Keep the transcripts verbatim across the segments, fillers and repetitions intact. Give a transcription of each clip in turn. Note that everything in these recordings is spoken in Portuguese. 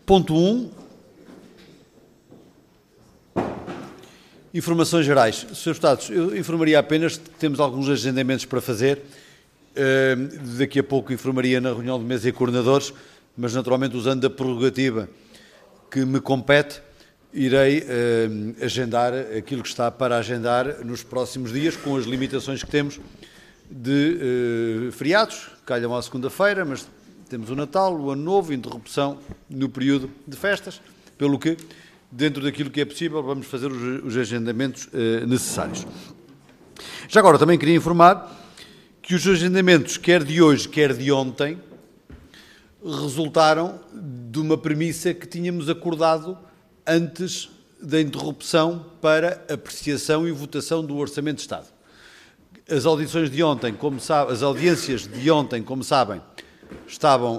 Ponto um. Informações gerais. senhores Deputados, eu informaria apenas que temos alguns agendamentos para fazer. Uh, daqui a pouco informaria na reunião de mesa e coordenadores, mas naturalmente usando a prerrogativa que me compete, irei uh, agendar aquilo que está para agendar nos próximos dias, com as limitações que temos de uh, feriados, calham à segunda-feira, mas temos o Natal, o Ano Novo, interrupção no período de festas, pelo que, dentro daquilo que é possível, vamos fazer os, os agendamentos uh, necessários. Já agora, também queria informar que os agendamentos, quer de hoje, quer de ontem, resultaram de uma premissa que tínhamos acordado antes da interrupção para apreciação e votação do Orçamento de Estado. As audições de ontem, como sabe, as audiências de ontem, como sabem, estavam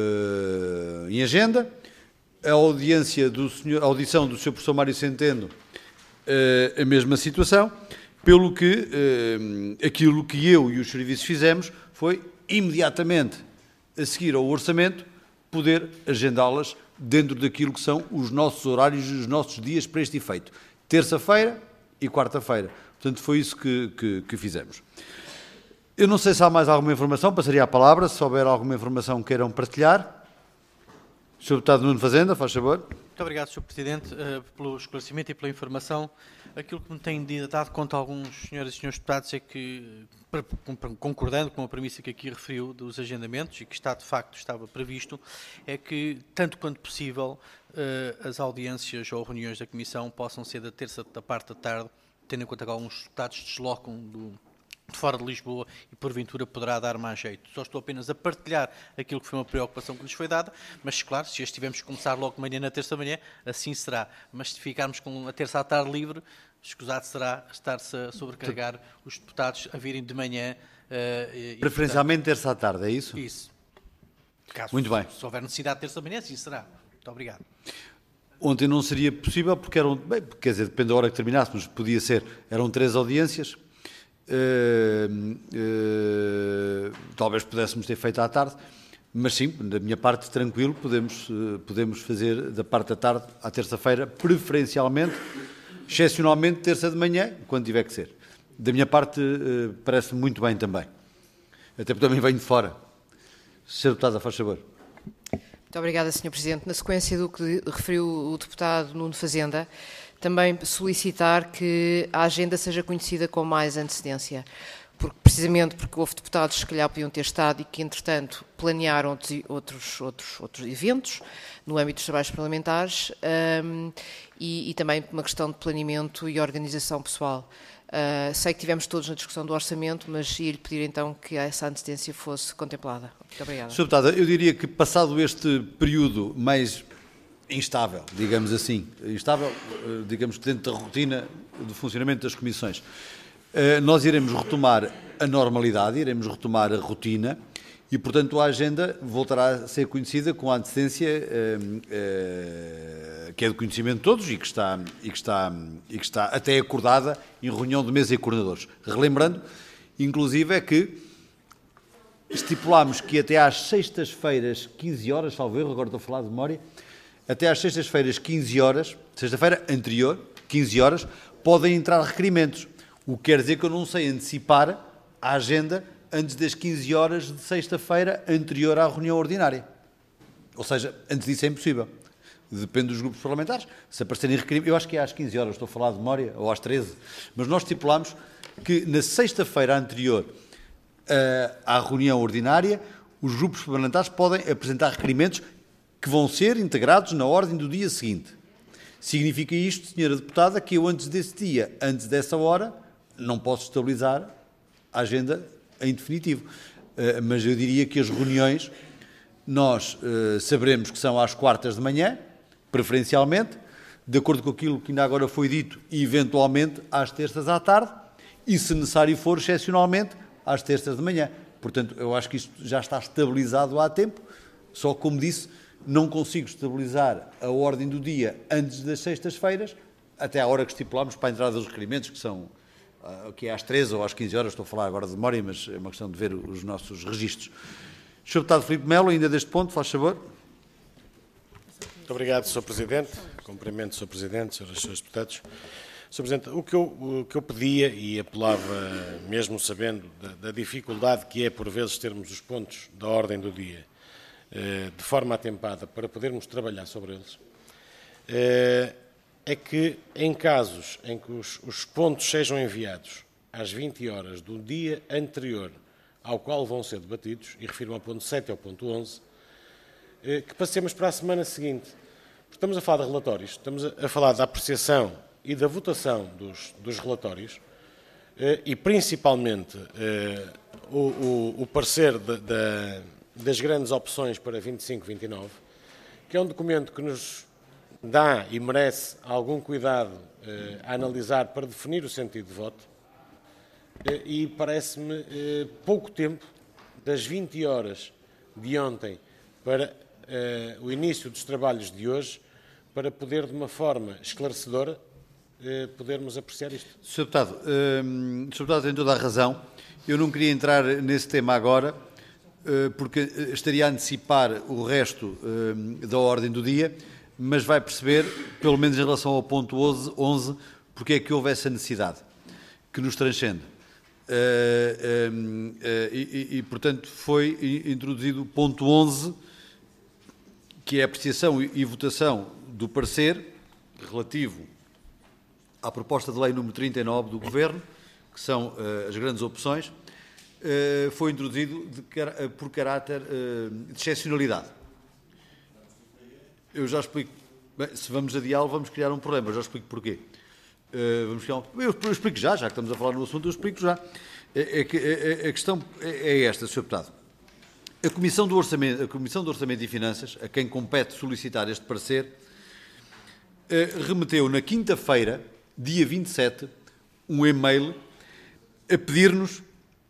uh, em agenda. A audiência do senhor, a audição do senhor professor Mário Centeno, uh, a mesma situação, pelo que uh, aquilo que eu e os serviços fizemos foi, imediatamente a seguir ao orçamento, poder agendá-las dentro daquilo que são os nossos horários e os nossos dias para este efeito. Terça-feira e quarta-feira. Portanto, foi isso que, que, que fizemos. Eu não sei se há mais alguma informação, passaria a palavra, se houver alguma informação que queiram partilhar. senhor Deputado Nuno Fazenda, faz favor. Muito obrigado, senhor Presidente, uh, pelo esclarecimento e pela informação. Aquilo que me tem dado conta alguns senhoras e senhores deputados é que, concordando com a premissa que aqui referiu dos agendamentos e que está de facto estava previsto, é que, tanto quanto possível, uh, as audiências ou reuniões da Comissão possam ser da terça da parte da tarde, tendo em conta que alguns deputados deslocam do, de fora de Lisboa e, porventura, poderá dar mais jeito. Só estou apenas a partilhar aquilo que foi uma preocupação que lhes foi dada, mas, claro, se as tivermos que começar logo de manhã na terça-manhã, assim será. Mas se ficarmos com a terça à tarde livre, escusado será estar-se a sobrecarregar os deputados a virem de manhã. Uh, e, Preferencialmente portanto, terça à tarde, é isso? Isso. Caso, Muito bem. Se houver necessidade de terça-manhã, assim será. Muito obrigado. Ontem não seria possível, porque eram, bem, quer dizer, depende da hora que terminássemos, podia ser, eram três audiências, uh, uh, talvez pudéssemos ter feito à tarde, mas sim, da minha parte, tranquilo, podemos, uh, podemos fazer da parte da tarde à terça-feira, preferencialmente, excepcionalmente terça de manhã, quando tiver que ser. Da minha parte, uh, parece-me muito bem também, até porque também venho de fora. senhor Deputada, faz favor. Muito obrigada, senhor Presidente. Na sequência do que referiu o deputado Nuno Fazenda, também solicitar que a agenda seja conhecida com mais antecedência, porque, precisamente porque houve deputados que, se calhar, podiam ter estado e que, entretanto, planearam outros, outros, outros eventos no âmbito dos trabalhos parlamentares um, e, e também uma questão de planeamento e organização pessoal. Uh, sei que tivemos todos na discussão do orçamento, mas ia-lhe pedir então que essa antecedência fosse contemplada. Muito obrigada. senhor Deputada, eu diria que passado este período mais instável, digamos assim, instável, digamos que dentro da rotina do funcionamento das comissões, uh, nós iremos retomar a normalidade, iremos retomar a rotina e, portanto, a agenda voltará a ser conhecida com a antecedência uh, uh, que é de conhecimento de todos e que, está, e, que está, e que está até acordada em reunião de mesa e coordenadores. Relembrando, inclusive, é que estipulámos que até às sextas-feiras, quinze horas, salvo erro, agora estou a falar de memória, até às sextas-feiras, quinze horas, sexta-feira anterior, quinze horas, podem entrar requerimentos. O que quer dizer que eu não sei antecipar a agenda antes das quinze horas de sexta-feira anterior à reunião ordinária. Ou seja, antes disso é impossível. Depende dos grupos parlamentares. Se aparecerem requerimentos, eu acho que é às quinze horas, estou a falar de memória, ou às treze, mas nós estipulámos que na sexta-feira anterior uh, à reunião ordinária, os grupos parlamentares podem apresentar requerimentos que vão ser integrados na ordem do dia seguinte. Significa isto, senhora Deputada, que eu antes desse dia, antes dessa hora, não posso estabilizar a agenda em definitivo. Uh, mas eu diria que as reuniões nós uh, saberemos que são às quartas de manhã, preferencialmente, de acordo com aquilo que ainda agora foi dito, e eventualmente às terças à tarde, e se necessário for, excepcionalmente, às terças de manhã. Portanto, eu acho que isto já está estabilizado há tempo, só como disse, não consigo estabilizar a ordem do dia antes das sextas-feiras, até à hora que estipulámos para a entrada dos requerimentos, que são uh, que é às treze ou às quinze horas, estou a falar agora de memória, mas é uma questão de ver os nossos registros. senhor Deputado Filipe Melo, ainda deste ponto, faz favor. Muito obrigado, senhor Presidente. Cumprimento, senhor Presidente, senhoras e senhores deputados. senhor Presidente, o que, eu, o que eu pedia e apelava, mesmo sabendo da, da dificuldade que é, por vezes, termos os pontos da ordem do dia eh, de forma atempada para podermos trabalhar sobre eles, eh, é que, em casos em que os, os pontos sejam enviados às vinte horas do dia anterior ao qual vão ser debatidos, e refiro ao ponto sete e ao ponto onze, eh, que passemos para a semana seguinte. Porque estamos a falar de relatórios, estamos a, a falar da apreciação e da votação dos, dos relatórios, eh, e principalmente eh, o, o, o parecer de, de, das grandes opções para vinte e cinco, vinte e nove, que é um documento que nos dá e merece algum cuidado eh, a analisar para definir o sentido de voto, eh, e parece-me eh, pouco tempo, das vinte horas de ontem para eh, o início dos trabalhos de hoje, para poder, de uma forma esclarecedora, eh, podermos apreciar isto. senhor Deputado, hum, senhor Deputado tem toda a razão. Eu não queria entrar nesse tema agora, eh, porque estaria a antecipar o resto eh, da ordem do dia, mas vai perceber, pelo menos em relação ao ponto onze, porque é que houve essa necessidade, que nos transcende. Uh, uh, uh, e, e, e, portanto, foi introduzido o ponto onze, que é a apreciação e, e votação do parecer relativo à proposta de lei número trinta e nove do Governo, que são uh, as grandes opções, uh, foi introduzido de, por caráter uh, de excepcionalidade. Eu já explico. Bem, se vamos adiá-lo, vamos criar um problema. Eu já explico porquê. Uh, vamos criar um... eu, eu explico já, já que estamos a falar no assunto, eu explico já. É, é que, é, a questão é esta, senhor Deputado. A Comissão do Orçamento, a Comissão do Orçamento e Finanças, a quem compete solicitar este parecer, uh, remeteu na quinta-feira, dia vinte e sete, um e-mail a pedir-nos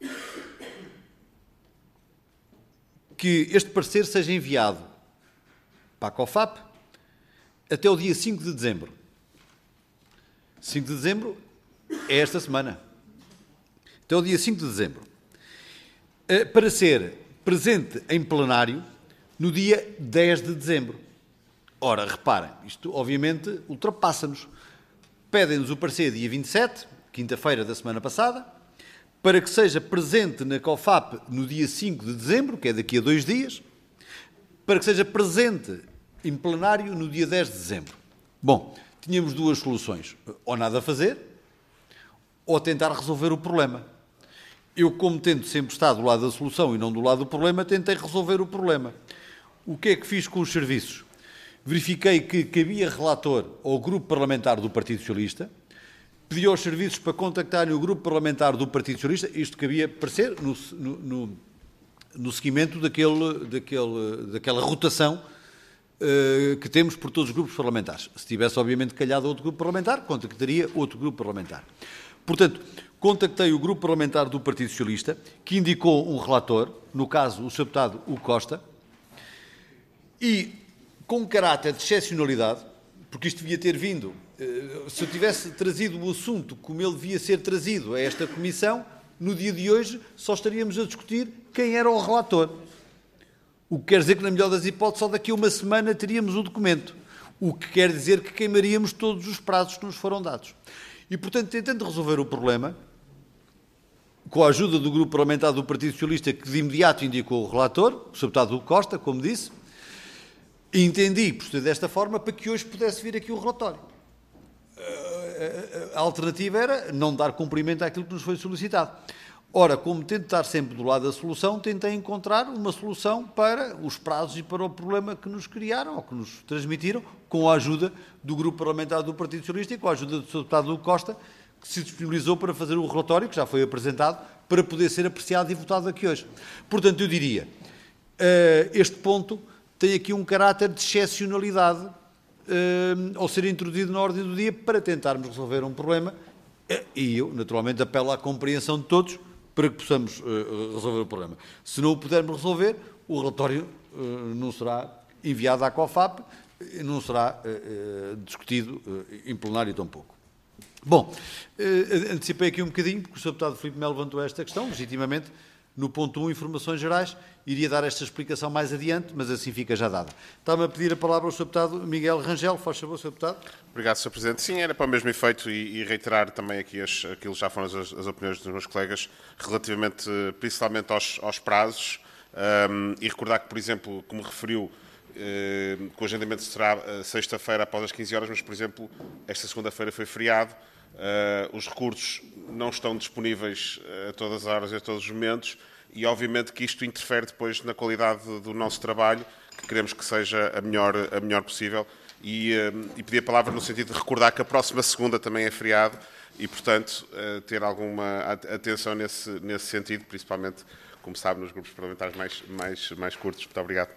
que este parecer seja enviado para a COFAP até o dia cinco de dezembro. cinco de dezembro é esta semana. Até o dia cinco de dezembro. Para ser presente em plenário no dia dez de dezembro. Ora, reparem, isto obviamente ultrapassa-nos. Pedem-nos o parecer dia vinte e sete, quinta-feira da semana passada, para que seja presente na COFAP no dia cinco de dezembro, que é daqui a dois dias, para que seja presente em plenário no dia dez de dezembro. Bom, tínhamos duas soluções, ou nada a fazer, ou tentar resolver o problema. Eu, como tento sempre estar do lado da solução e não do lado do problema, tentei resolver o problema. O que é que fiz com os serviços? Verifiquei que cabia relator ao grupo parlamentar do Partido Socialista, pedi aos serviços para contactarem o grupo parlamentar do Partido Socialista, isto cabia parecer no, no, no seguimento daquele, daquele, daquela rotação uh, que temos por todos os grupos parlamentares. Se tivesse, obviamente, calhado outro grupo parlamentar, contactaria outro grupo parlamentar. Portanto, contactei o grupo parlamentar do Partido Socialista, que indicou um relator, no caso o senhor Deputado Hugo Costa, e com caráter de excepcionalidade, porque isto devia ter vindo, se eu tivesse trazido o assunto como ele devia ser trazido a esta Comissão, no dia de hoje só estaríamos a discutir quem era o relator. O que quer dizer que, na melhor das hipóteses, só daqui a uma semana teríamos o documento. O que quer dizer que queimaríamos todos os prazos que nos foram dados. E, portanto, tentando resolver o problema, com a ajuda do grupo parlamentar do Partido Socialista, que de imediato indicou o relator, o senhor Deputado Hugo Costa, como disse, entendi proceder desta forma para que hoje pudesse vir aqui o relatório. A alternativa era não dar cumprimento àquilo que nos foi solicitado. Ora, como tento estar sempre do lado da solução, tentei encontrar uma solução para os prazos e para o problema que nos criaram, ou que nos transmitiram, com a ajuda do grupo parlamentar do Partido Socialista e com a ajuda do senhor Deputado Hugo Costa, que se disponibilizou para fazer o relatório, que já foi apresentado, para poder ser apreciado e votado aqui hoje. Portanto, eu diria, este ponto tem aqui um caráter de excepcionalidade uh, ao ser introduzido na ordem do dia para tentarmos resolver um problema, e eu, naturalmente, apelo à compreensão de todos para que possamos uh, resolver o problema. Se não o pudermos resolver, o relatório uh, não será enviado à COFAP, não será uh, uh, discutido uh, em plenário tampouco. Bom, uh, antecipei aqui um bocadinho, porque o senhor Deputado Filipe Melo levantou esta questão, legitimamente, No ponto um, informações gerais, iria dar esta explicação mais adiante, mas assim fica já dada. Estava a pedir a palavra ao senhor Deputado Miguel Rangel. Faz favor, senhor Deputado. Obrigado, senhor Presidente. Sim, era para o mesmo efeito e, e reiterar também aqui as, aquilo que já foram as, as opiniões dos meus colegas relativamente, principalmente aos, aos prazos, um, e recordar que, por exemplo, como referiu, uh, que o agendamento será uh, sexta-feira após as quinze horas, mas, por exemplo, esta segunda-feira foi feriado, uh, os recursos não estão disponíveis a todas as horas e a todos os momentos, e obviamente que isto interfere depois na qualidade do nosso trabalho, que queremos que seja a melhor, a melhor possível. E, e pedir a palavra no sentido de recordar que a próxima segunda também é feriado e, portanto, ter alguma atenção nesse, nesse sentido, principalmente, como sabe, nos grupos parlamentares mais, mais, mais curtos. Muito obrigado.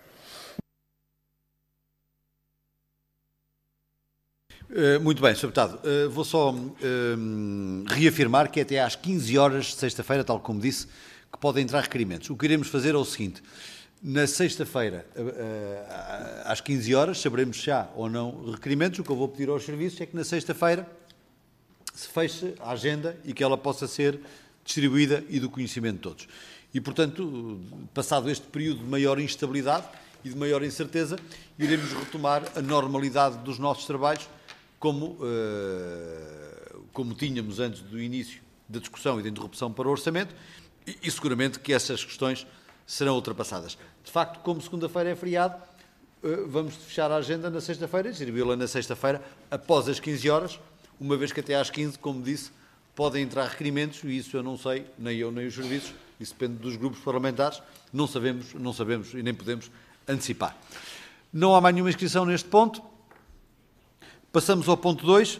Muito bem, senhor Deputado. Vou só reafirmar que é até às quinze horas de sexta-feira, tal como disse, que podem entrar requerimentos. O que iremos fazer é o seguinte: na sexta-feira, às quinze horas, saberemos se há ou não requerimentos. O que eu vou pedir aos serviços é que na sexta-feira se feche a agenda e que ela possa ser distribuída e do conhecimento de todos. E, portanto, passado este período de maior instabilidade e de maior incerteza, iremos retomar a normalidade dos nossos trabalhos como, como tínhamos antes do início da discussão e da interrupção para o orçamento, e, e seguramente que essas questões serão ultrapassadas. De facto, como segunda-feira é feriado, vamos fechar a agenda na sexta-feira e distribuí-la na sexta-feira após as quinze horas, uma vez que até às quinze, como disse, podem entrar requerimentos, e isso eu não sei, nem eu nem os serviços, isso depende dos grupos parlamentares, não sabemos, não sabemos e nem podemos antecipar. Não há mais nenhuma inscrição neste ponto. Passamos ao ponto dois.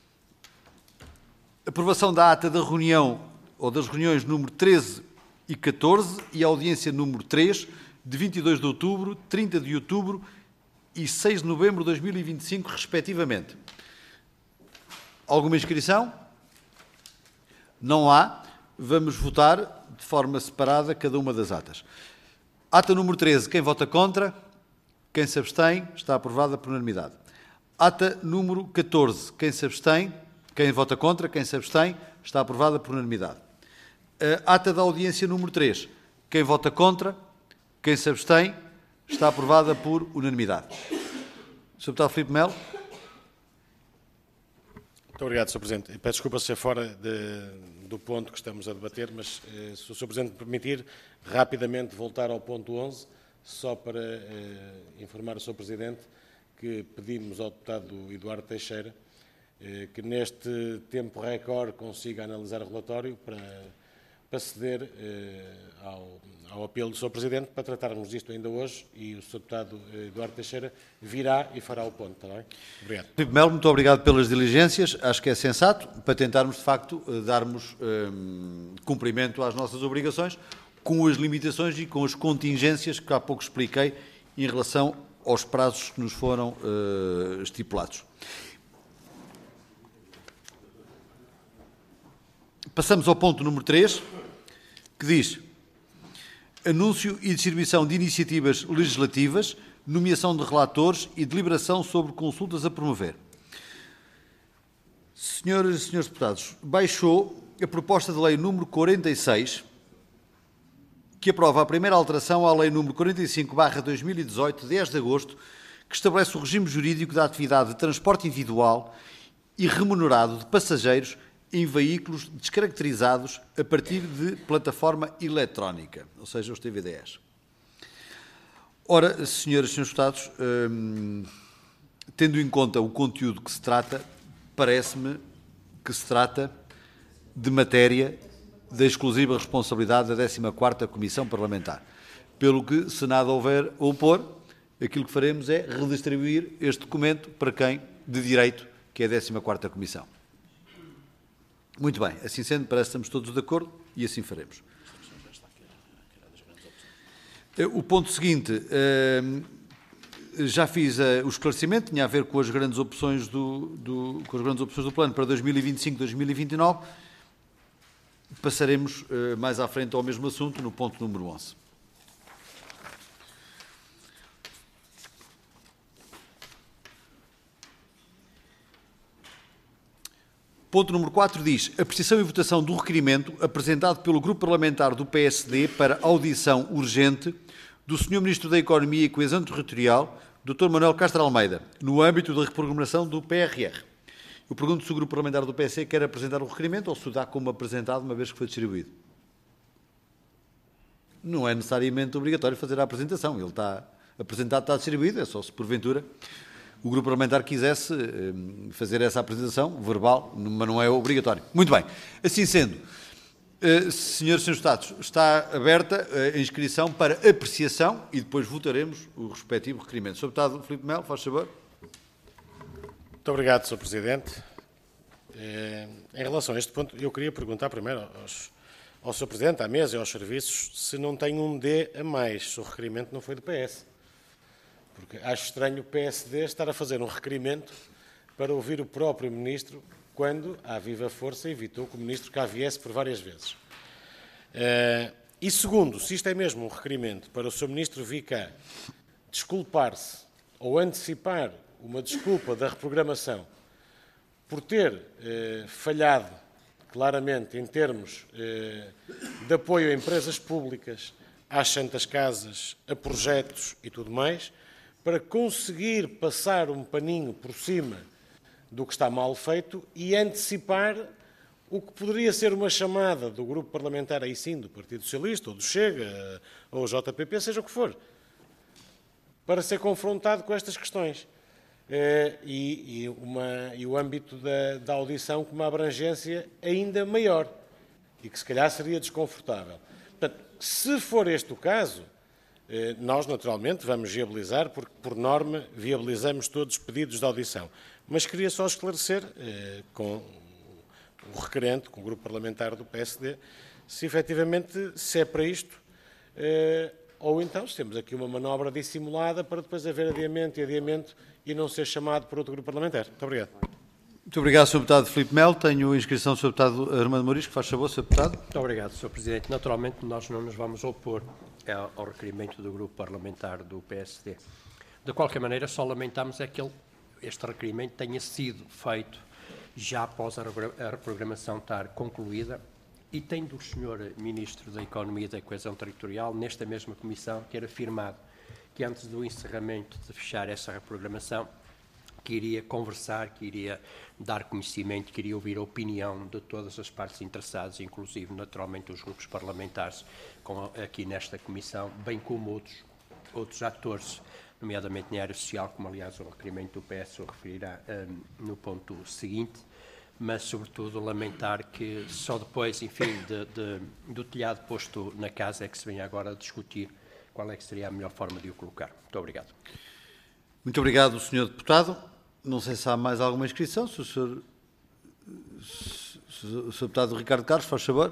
Aprovação da ata da reunião, ou das reuniões número treze e catorze e a audiência número três, de vinte e dois de outubro, trinta de outubro e seis de novembro de dois mil e vinte e cinco, respectivamente. Alguma inscrição? Não há. Vamos votar de forma separada cada uma das atas. Ata número treze, quem vota contra? Quem se abstém? Está aprovada por unanimidade. Ata número catorze, quem se abstém? Quem vota contra? Quem se abstém? Está aprovada por unanimidade. A ata da audiência número três. Quem vota contra? Quem se abstém? Está aprovada por unanimidade. senhor Deputado Filipe Melo. Muito obrigado, senhor Presidente. Peço desculpa se é fora de, do ponto que estamos a debater, mas eh, se o senhor Presidente me permitir, rapidamente voltar ao ponto onze, só para eh, informar o senhor Presidente que pedimos ao deputado Eduardo Teixeira eh, que neste tempo recorde consiga analisar o relatório para... para ceder eh, ao, ao apelo do senhor Presidente para tratarmos disto ainda hoje, e o senhor Deputado Eduardo Teixeira virá e fará o ponto, está bem? Obrigado. Filipe Melo, muito obrigado pelas diligências, acho que é sensato, para tentarmos, de facto, darmos um, cumprimento às nossas obrigações, com as limitações e com as contingências que há pouco expliquei em relação aos prazos que nos foram uh, estipulados. Passamos ao ponto número três, que diz: anúncio e distribuição de iniciativas legislativas, nomeação de relatores e deliberação sobre consultas a promover. Senhoras e senhores deputados, baixou a proposta de lei número quarenta e seis, que aprova a primeira alteração à lei número quarenta e cinco barra dois mil e dezoito, de dez de agosto, que estabelece o regime jurídico da atividade de transporte individual e remunerado de passageiros em veículos descaracterizados a partir de plataforma eletrónica, ou seja, os T V D Es. Ora, senhoras e senhores deputados, hum, tendo em conta o conteúdo que se trata, parece-me que se trata de matéria da exclusiva responsabilidade da décima quarta Comissão Parlamentar. Pelo que, se nada houver a opor, aquilo que faremos é redistribuir este documento para quem de direito, que é a décima quarta Comissão. Muito bem, assim sendo, parece que estamos todos de acordo e assim faremos. O ponto seguinte, já fiz o esclarecimento, tinha a ver com as grandes opções do, do, com as grandes opções do plano para dois mil e vinte e cinco a dois mil e vinte e nove. Passaremos mais à frente ao mesmo assunto, no ponto número onze. Ponto número quatro diz: apreciação e votação do requerimento apresentado pelo Grupo Parlamentar do P S D para audição urgente do senhor Ministro da Economia e Coesão Territorial, doutor Manuel Castro Almeida, no âmbito da reprogramação do P R R. Eu pergunto se o Grupo Parlamentar do P S D quer apresentar o requerimento ou se o dá como apresentado, uma vez que foi distribuído. Não é necessariamente obrigatório fazer a apresentação. Ele está apresentado, está distribuído, é só se porventura o Grupo Parlamentar quisesse fazer essa apresentação verbal, mas não é obrigatório. Muito bem. Assim sendo, senhores e senhores deputados, está aberta a inscrição para apreciação e depois votaremos o respectivo requerimento. senhor Deputado Filipe Melo, faz favor. Muito obrigado, senhor Presidente. Em relação a este ponto, eu queria perguntar primeiro aos, ao senhor Presidente, à mesa e aos serviços, se não tem um D a mais, se o requerimento não foi do P S. Porque acho estranho o P S D estar a fazer um requerimento para ouvir o próprio Ministro quando, à viva força, evitou que o Ministro cá viesse por várias vezes. E segundo, se isto é mesmo um requerimento para o senhor Ministro vir cá desculpar-se ou antecipar uma desculpa da reprogramação por ter eh, falhado claramente em termos eh, de apoio a empresas públicas, às santas casas, a projetos e tudo mais, para conseguir passar um paninho por cima do que está mal feito e antecipar o que poderia ser uma chamada do grupo parlamentar, aí sim, do Partido Socialista, ou do Chega, ou do J P P, seja o que for, para ser confrontado com estas questões. E, e, uma, e o âmbito da, da audição com uma abrangência ainda maior e que se calhar seria desconfortável. Portanto, se for este o caso, nós naturalmente vamos viabilizar, porque por norma viabilizamos todos os pedidos de audição. Mas queria só esclarecer com o requerente, com o grupo parlamentar do P S D, se efetivamente se é para isto, ou então se temos aqui uma manobra dissimulada para depois haver adiamento e adiamento e não ser chamado por outro grupo parlamentar. Muito obrigado. Muito obrigado, senhor Deputado Filipe Melo. Tenho a inscrição do senhor Deputado Armando Morisco. Faz favor, senhor Deputado. Muito obrigado, senhor Presidente. Naturalmente, nós não nos vamos opor ao requerimento do grupo parlamentar do P S D. De qualquer maneira, só lamentamos é que ele, este requerimento tenha sido feito já após a reprogramação estar concluída e tendo o senhor Ministro da Economia e da Coesão Territorial, nesta mesma comissão, ter afirmado que antes do encerramento de fechar essa reprogramação, que iria conversar, que iria dar conhecimento, que iria ouvir a opinião de todas as partes interessadas, inclusive, naturalmente, os grupos parlamentares com, aqui nesta comissão, bem como outros, outros atores, nomeadamente na área social, como, aliás, o requerimento do P S o referirá um, no ponto seguinte, mas, sobretudo, lamentar que só depois, enfim, de, de, do telhado posto na casa é que se vem agora a discutir qual é que seria a melhor forma de o colocar. Muito obrigado. Muito obrigado, senhor Deputado. Não sei se há mais alguma inscrição. Se o senhor, se, se o senhor Deputado Ricardo Carlos, faz favor.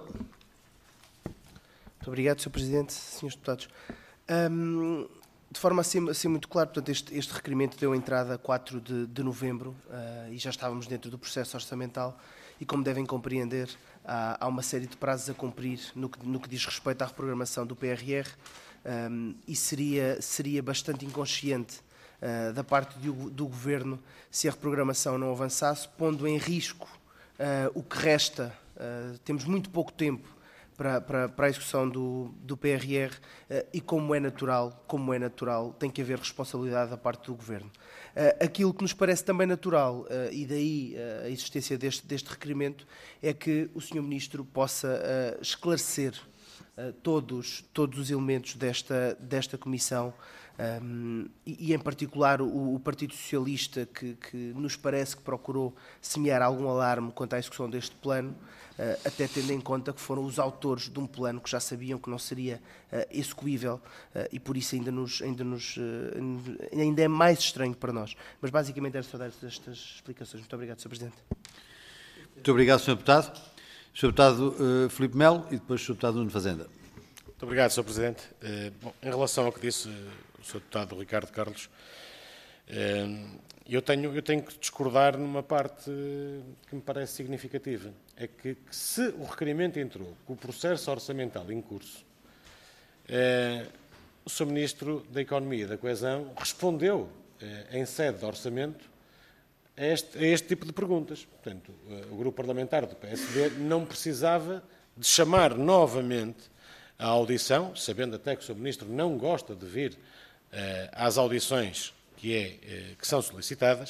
Muito obrigado, senhor Presidente, senhores Deputados. Um, de forma assim, assim muito clara, portanto, este, este requerimento deu entrada a quatro de, de novembro uh, e já estávamos dentro do processo orçamental e, como devem compreender, há, há uma série de prazos a cumprir no que, no que diz respeito à reprogramação do P R R um, e seria, seria bastante inconsciente uh, da parte do, do Governo se a reprogramação não avançasse, pondo em risco uh, o que resta. Uh, temos muito pouco tempo Para, para, para a execução do, do P R R uh, e, como é natural, como é natural, tem que haver responsabilidade da parte do Governo. Uh, aquilo que nos parece também natural, uh, e daí uh, a existência deste, deste requerimento, é que o senhor Ministro possa uh, esclarecer uh, todos, todos os elementos desta, desta Comissão, um, e, e, em particular, o, o Partido Socialista, que, que nos parece que procurou semear algum alarme quanto à execução deste plano, Uh, até tendo em conta que foram os autores de um plano que já sabiam que não seria uh, execuível uh, e por isso ainda, nos, ainda, nos, uh, ainda é mais estranho para nós. Mas basicamente era só dar estas explicações. Muito obrigado, senhor Presidente. Muito obrigado, senhor Deputado. senhor Deputado uh, Filipe Melo e depois o senhor Deputado Nuno Fazenda. Muito obrigado, senhor Presidente. Uh, bom, em relação ao que disse uh, o senhor Deputado Ricardo Carlos, uh, Eu tenho, eu tenho que discordar numa parte que me parece significativa. É que, que se o requerimento entrou com o processo orçamental em curso, eh, o senhor Ministro da Economia e da Coesão respondeu eh, em sede de orçamento a este, a este tipo de perguntas. Portanto, o grupo parlamentar do P S D não precisava de chamar novamente à audição, sabendo até que o senhor Ministro não gosta de vir uh, às audições que, é, uh, que são solicitadas,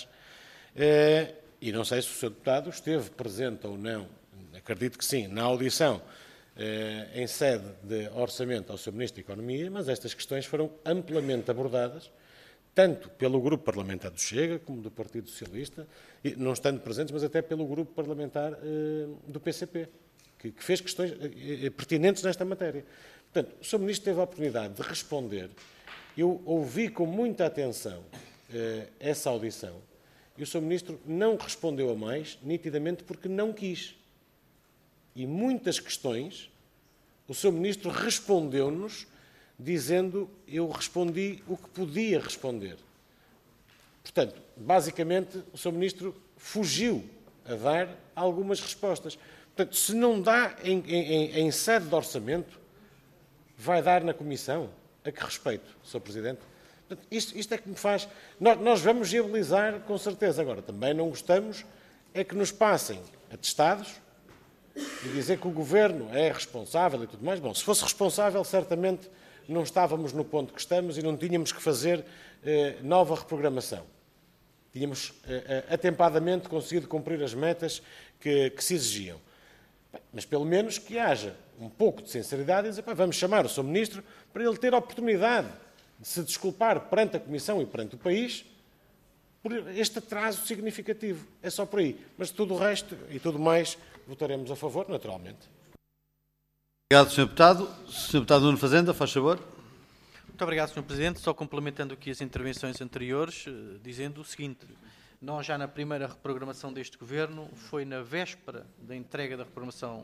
uh, e não sei se o senhor Deputado esteve presente ou não, acredito que sim, na audição uh, em sede de orçamento ao senhor Ministro da Economia, mas estas questões foram amplamente abordadas, tanto pelo grupo parlamentar do Chega, como do Partido Socialista, e não estando presentes, mas até pelo grupo parlamentar uh, do P C P, que, que fez questões uh, pertinentes nesta matéria. Portanto, o senhor Ministro teve a oportunidade de responder. Eu ouvi com muita atenção uh, essa audição, e o senhor Ministro não respondeu a mais, nitidamente porque não quis. E muitas questões, o senhor Ministro respondeu-nos dizendo, eu respondi o que podia responder. Portanto, basicamente, o senhor Ministro fugiu a dar algumas respostas. Portanto, se não dá em, em, em sede de orçamento, vai dar na Comissão? A que respeito, senhor Presidente? Portanto, isto, isto é que me faz... Nós, nós vamos viabilizar, com certeza. Agora, também não gostamos é que nos passem atestados e dizer que o Governo é responsável e tudo mais. Bom, se fosse responsável, certamente não estávamos no ponto que estamos e não tínhamos que fazer eh, nova reprogramação. Tínhamos eh, atempadamente conseguido cumprir as metas que, que se exigiam. Bem, mas pelo menos que haja um pouco de sinceridade e dizer, pá, vamos chamar o senhor Ministro para ele ter a oportunidade de se desculpar perante a Comissão e perante o país por este atraso significativo. É só por aí. Mas tudo o resto e tudo mais votaremos a favor, naturalmente. Obrigado, senhor Deputado. senhor Deputado Nuno Fazenda, faz favor. Muito obrigado, senhor Presidente. Só complementando aqui as intervenções anteriores, dizendo o seguinte. Nós já na primeira reprogramação deste Governo, foi na véspera da entrega da reprogramação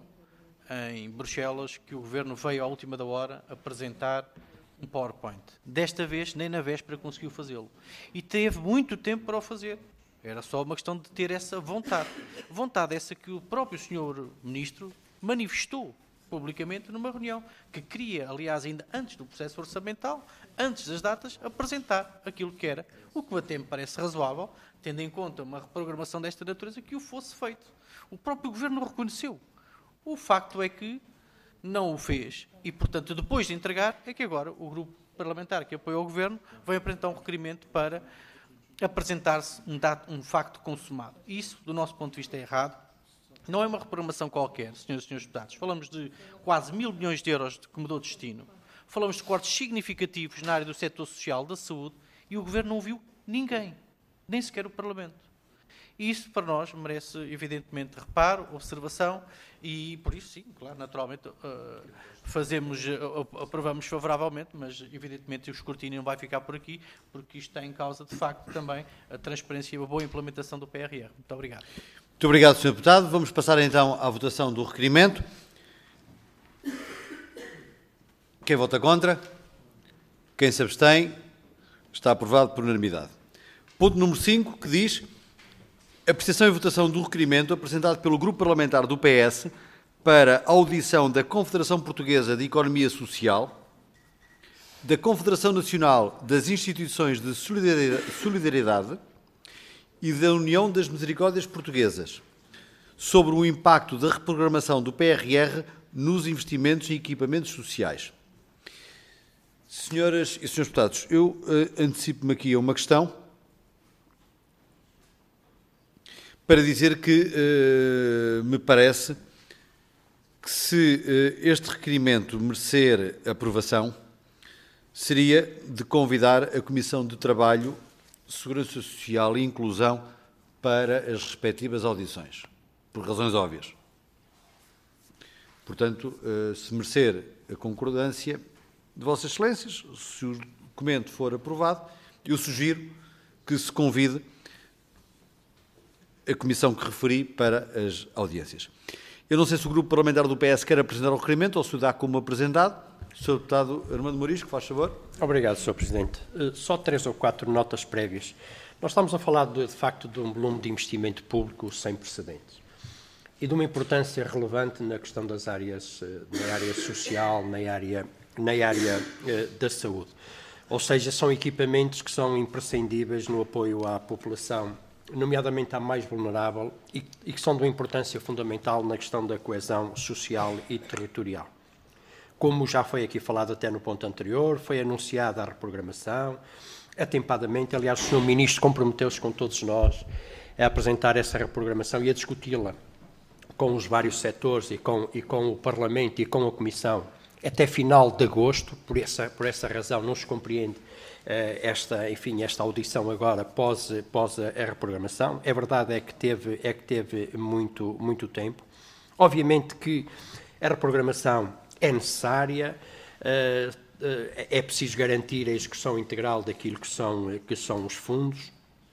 em Bruxelas, que o Governo veio à última da hora apresentar um PowerPoint. Desta vez, nem na véspera conseguiu fazê-lo. E teve muito tempo para o fazer. Era só uma questão de ter essa vontade. Vontade essa que o próprio senhor Ministro manifestou publicamente numa reunião, que queria, aliás, ainda antes do processo orçamental, antes das datas, apresentar aquilo que era, o que até me parece razoável, tendo em conta uma reprogramação desta natureza, que o fosse feito. O próprio Governo o reconheceu. O facto é que não o fez e, portanto, depois de entregar, é que agora o grupo parlamentar que apoia o Governo vai apresentar um requerimento para apresentar-se um, um facto consumado. Isso, do nosso ponto de vista, é errado. Não é uma reprogramação qualquer, senhoras e senhores deputados. Falamos de quase mil milhões de euros que mudou de destino. Falamos de cortes significativos na área do setor social, da saúde, e o Governo não ouviu ninguém, nem sequer o Parlamento. E isso, para nós, merece, evidentemente, reparo, observação, e, por isso, sim, claro, naturalmente, uh, fazemos, uh, aprovamos favoravelmente, mas, evidentemente, o escrutínio não vai ficar por aqui, porque isto está em causa, de facto, também a transparência e a boa implementação do P R R. Muito obrigado. Muito obrigado, senhor Deputado. Vamos passar, então, à votação do requerimento. Quem vota contra? Quem se abstém? Está aprovado por unanimidade. Ponto número cinco, que diz: apreciação e votação do requerimento apresentado pelo Grupo Parlamentar do P S para audição da Confederação Portuguesa de Economia Social, da Confederação Nacional das Instituições de Solidariedade e da União das Misericórdias Portuguesas, sobre o impacto da reprogramação do P R R nos investimentos em equipamentos sociais. Senhoras e senhores deputados, eu uh, antecipo-me aqui a uma questão para dizer que uh, me parece que se uh, este requerimento merecer aprovação, seria de convidar a Comissão de Trabalho, Segurança Social e Inclusão para as respectivas audições, por razões óbvias. Portanto, uh, se merecer a concordância de Vossas Excelências, se o documento for aprovado, eu sugiro que se convide a comissão que referi para as audiências. Eu não sei se o Grupo Parlamentar do P S quer apresentar o requerimento ou se o dá como apresentado. senhor Deputado Armando Morisco, faz favor. Obrigado, senhor Presidente. Só três ou quatro notas prévias. Nós estamos a falar, de, de facto, de um volume de investimento público sem precedentes e de uma importância relevante na questão das áreas, na área social, na área, na área da saúde. Ou seja, são equipamentos que são imprescindíveis no apoio à população nomeadamente à mais vulnerável, e, e que são de uma importância fundamental na questão da coesão social e territorial. Como já foi aqui falado até no ponto anterior, foi anunciada a reprogramação, atempadamente. Aliás, o senhor Ministro comprometeu-se com todos nós a apresentar essa reprogramação e a discuti-la com os vários setores e com, e com o Parlamento e com a Comissão até final de agosto. Por essa, por essa razão não se compreende uh, esta, enfim, esta audição agora pós, pós a, a reprogramação. É verdade é que teve, é que teve muito, muito tempo. Obviamente que a reprogramação é necessária, uh, uh, é preciso garantir a execução integral daquilo que são, que são os fundos,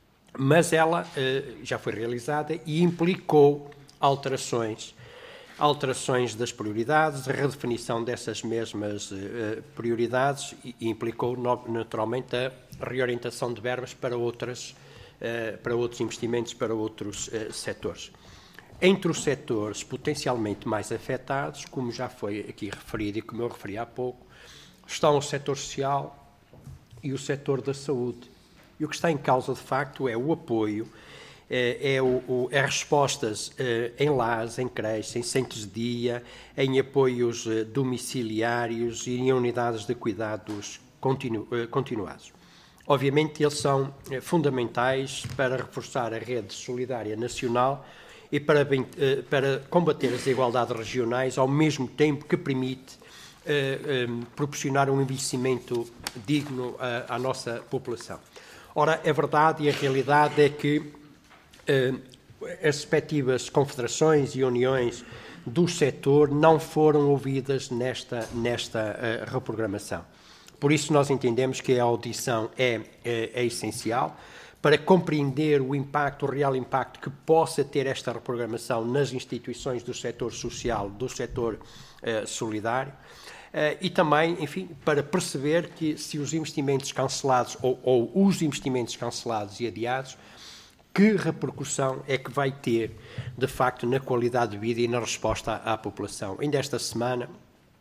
mas ela uh, já foi realizada e implicou alterações, alterações das prioridades, a redefinição dessas mesmas uh, prioridades e, e implicou no, naturalmente a reorientação de verbas para, outras, uh, para outros investimentos, para outros uh, setores. Entre os setores potencialmente mais afetados, como já foi aqui referido e como eu referi há pouco, estão o setor social e o setor da saúde. E o que está em causa, de facto, é o apoio, é, é, o, o, é respostas é, em lares, em creches, em centros de dia, em apoios é, domiciliários e em unidades de cuidados continu, é, continuados. Obviamente, eles são é, fundamentais para reforçar a rede solidária nacional e para, bem, é, para combater as desigualdades regionais, ao mesmo tempo que permite é, é, proporcionar um envelhecimento digno à, à nossa população. Ora, a verdade e a realidade é que eh, as respectivas confederações e uniões do setor não foram ouvidas nesta, nesta uh, reprogramação. Por isso nós entendemos que a audição é, é, é essencial para compreender o impacto, o real impacto que possa ter esta reprogramação nas instituições do setor social, do setor uh, solidário. Uh, e também, enfim, para perceber que se os investimentos cancelados ou, ou os investimentos cancelados e adiados, que repercussão é que vai ter, de facto, na qualidade de vida e na resposta à, à população. Ainda esta semana,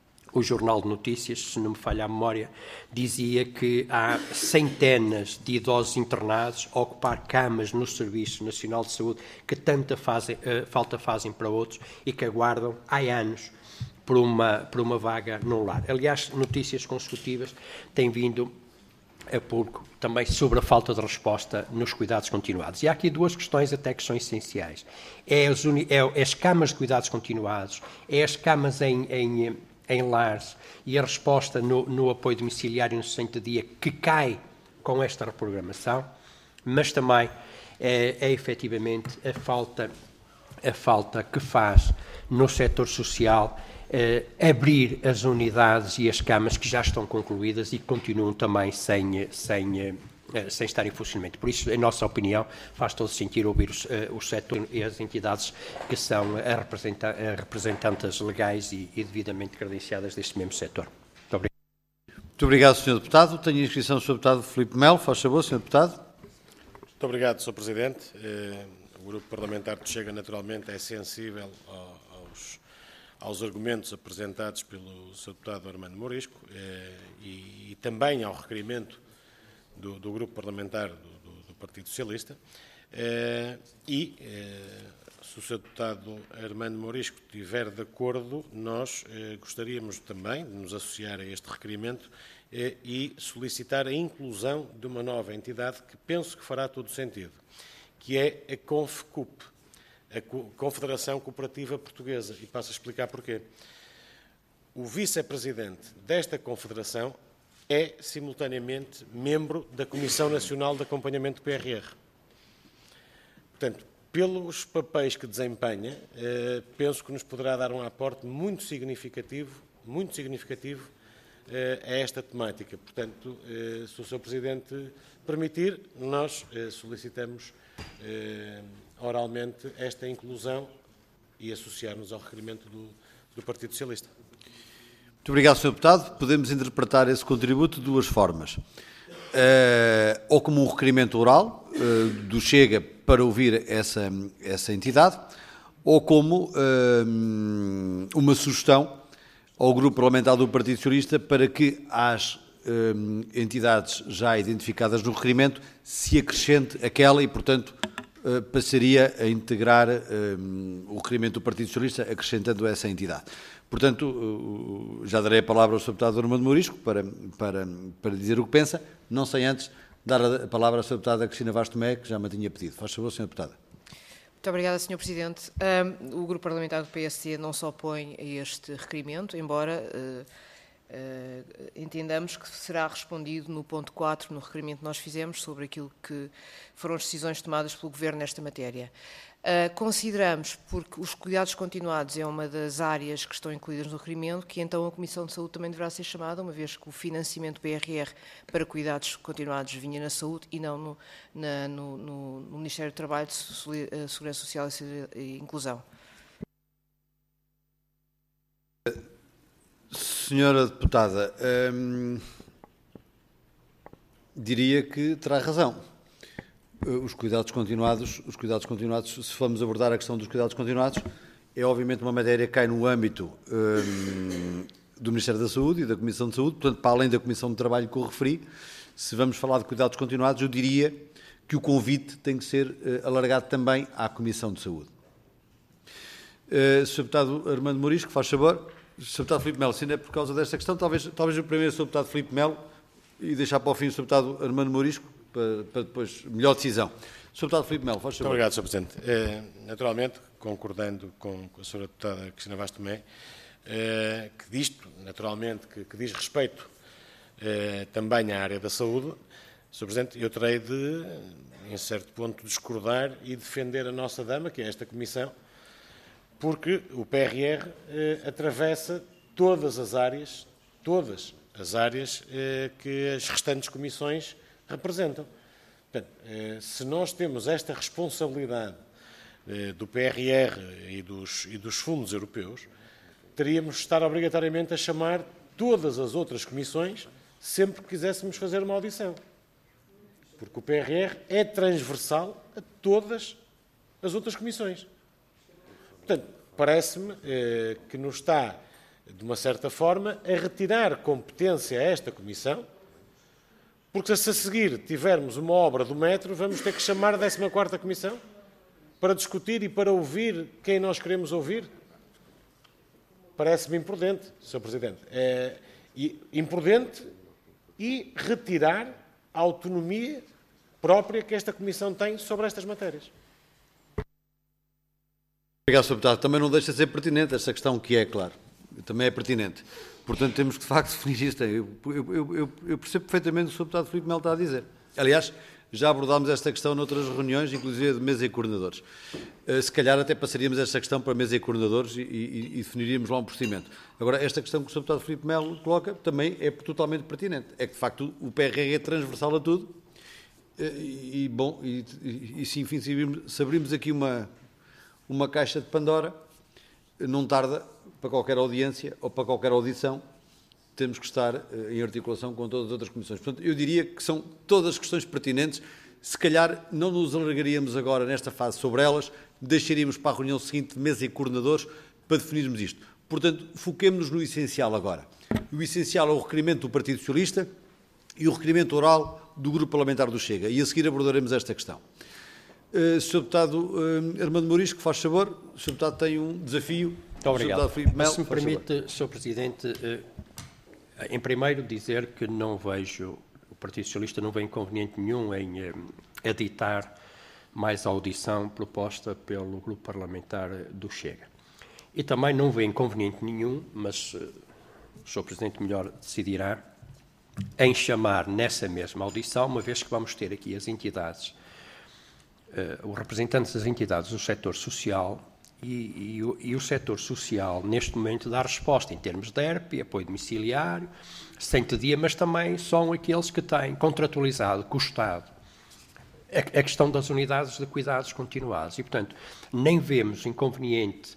o Jornal de Notícias, se não me falha a memória, dizia que há centenas de idosos internados a ocupar camas no Serviço Nacional de Saúde que tanta fazem, uh, falta fazem para outros e que aguardam há anos por uma, por uma vaga no lar. Aliás, notícias consecutivas têm vindo a pouco também sobre a falta de resposta nos cuidados continuados. E há aqui duas questões até que são essenciais. É as, uni, é, é as camas de cuidados continuados, é as camas em, em, em lares e a resposta no, no apoio domiciliário no centro de dia que cai com esta reprogramação, mas também é, é efetivamente a falta, a falta que faz no setor social Uh, abrir as unidades e as camas que já estão concluídas e que continuam também sem, sem, uh, sem estar em funcionamento. Por isso, em nossa opinião, faz todo sentido ouvir os, uh, os setores e as entidades que são a representa a representantes legais e, e devidamente credenciadas deste mesmo setor. Muito obrigado. Muito obrigado, senhor Deputado. Tenho a inscrição do senhor Deputado Filipe Melo. Faz favor, senhor Deputado. Muito obrigado, senhor Presidente. Uh, o Grupo Parlamentar de Chega, naturalmente, é sensível ao, aos aos argumentos apresentados pelo senhor Deputado Armando Morisco eh, e, e também ao requerimento do, do Grupo Parlamentar do, do, do Partido Socialista eh, e, eh, se o senhor Deputado Armando Morisco estiver de acordo, nós eh, gostaríamos também de nos associar a este requerimento eh, e solicitar a inclusão de uma nova entidade que penso que fará todo sentido, que é a CONFCUP, a Confederação Cooperativa Portuguesa, e passo a explicar porquê. O vice-presidente desta confederação é, simultaneamente, membro da Comissão Nacional de Acompanhamento do P R R. Portanto, pelos papéis que desempenha, eh, penso que nos poderá dar um aporte muito significativo, muito significativo eh, a esta temática. Portanto, eh, se o senhor Presidente permitir, nós eh, solicitamos eh, oralmente esta inclusão e associar-nos ao requerimento do, do Partido Socialista. Muito obrigado, senhor Deputado. Podemos interpretar esse contributo de duas formas. Uh, ou como um requerimento oral uh, do Chega para ouvir essa, essa entidade, ou como uh, uma sugestão ao Grupo Parlamentar do Partido Socialista para que às uh, entidades já identificadas no requerimento se acrescente aquela e, portanto, uh, passaria a integrar um, o requerimento do Partido Socialista, acrescentando essa entidade. Portanto, uh, já darei a palavra ao senhor Deputado Armando Morisco para, para, para dizer o que pensa, não sem antes dar a palavra à senhora Deputada Cristina Vaz Tomé, que já me tinha pedido. Faz favor, senhora Deputada. Muito obrigada, senhor Presidente. Um, o Grupo Parlamentar do P S D não se opõe a este requerimento, embora uh, uh, entendamos que será respondido no ponto quatro, no requerimento que nós fizemos, sobre aquilo que foram as decisões tomadas pelo Governo nesta matéria. Uh, consideramos, porque os cuidados continuados é uma das áreas que estão incluídas no requerimento, que então a Comissão de Saúde também deverá ser chamada, uma vez que o financiamento do P R R para cuidados continuados vinha na saúde e não no, na, no, no, no Ministério do Trabalho, de Segurança Social e Inclusão. Senhora Deputada, hum, diria que terá razão. Os cuidados continuados, os cuidados continuados, se formos abordar a questão dos cuidados continuados, é obviamente uma matéria que cai no âmbito hum, do Ministério da Saúde e da Comissão de Saúde, portanto, para além da Comissão de Trabalho que eu referi, se vamos falar de cuidados continuados, eu diria que o convite tem que ser uh, alargado também à Comissão de Saúde. Uh, senhor Deputado Armando Morisco, faz favor. senhor Deputado Filipe Melo, se ainda é por causa desta questão, talvez, talvez o primeiro senhor Deputado Filipe Melo e deixar para o fim o senhor Deputado Armando Morisco, para, para depois melhor decisão. senhor Deputado Filipe Melo, faz favor. Muito obrigado, senhor Presidente. Eh, naturalmente, concordando com, com a senhora Deputada Cristina Vaz Tomé, eh, que disto, naturalmente, que, que diz respeito eh, também à área da saúde, senhor Presidente, eu terei de, em certo ponto, discordar e defender a nossa dama, que é esta Comissão, porque o P R R eh, atravessa todas as áreas, todas as áreas eh, que as restantes comissões representam. Portanto, eh, se nós temos esta responsabilidade eh, do P R R e dos, e dos fundos europeus, teríamos de estar obrigatoriamente a chamar todas as outras comissões sempre que quiséssemos fazer uma audição. Porque o P R R é transversal a todas as outras comissões. Portanto, parece-me eh, que nos está, de uma certa forma, a retirar competência a esta Comissão, porque se a seguir tivermos uma obra do metro, vamos ter que chamar a décima quarta Comissão para discutir e para ouvir quem nós queremos ouvir. Parece-me imprudente, senhor Presidente. É imprudente e retirar a autonomia própria que esta Comissão tem sobre estas matérias. Obrigado, senhor Deputado. Também não deixa de ser pertinente esta questão que é, claro. Também é pertinente. Portanto, temos que, de facto, definir isto. Eu, eu, eu, eu percebo perfeitamente o que o senhor Deputado Filipe Melo está a dizer. Aliás, já abordámos esta questão noutras reuniões, inclusive de mesa e coordenadores. Uh, se calhar até passaríamos esta questão para mesa e coordenadores e, e, e definiríamos lá um procedimento. Agora, esta questão que o senhor Deputado Filipe Melo coloca também é totalmente pertinente. É que, de facto, o P R R é transversal a tudo. Uh, e, e, bom, e, e, e se, enfim, se abrimos, se abrimos aqui uma, uma caixa de Pandora, não tarda, para qualquer audiência ou para qualquer audição, temos que estar uh, em articulação com todas as outras comissões. Portanto, eu diria que são todas questões pertinentes. Se calhar não nos alargaríamos agora nesta fase sobre elas, deixaríamos para a reunião seguinte de mesa e coordenadores para definirmos isto. Portanto, foquemos-nos no essencial agora. O essencial é o requerimento do Partido Socialista e o requerimento oral do Grupo Parlamentar do Chega. E a seguir abordaremos esta questão. Uh, senhor Deputado uh, Armando Morisco, faz favor. O senhor Deputado tem um desafio. Muito obrigado. Melo, se me permite, senhor Presidente, uh, em primeiro dizer que não vejo, o Partido Socialista não vê inconveniente nenhum em uh, editar mais audição proposta pelo Grupo Parlamentar do Chega. E também não vê inconveniente nenhum, mas uh, o senhor Presidente melhor decidirá, em chamar nessa mesma audição, uma vez que vamos ter aqui as entidades, uh, os representantes das entidades do setor social e, e, o, e o setor social, neste momento, dá resposta em termos de E R P, apoio domiciliário, cento dia, mas também são aqueles que têm contratualizado com o Estado a, a questão das unidades de cuidados continuados. E, portanto, nem vemos inconveniente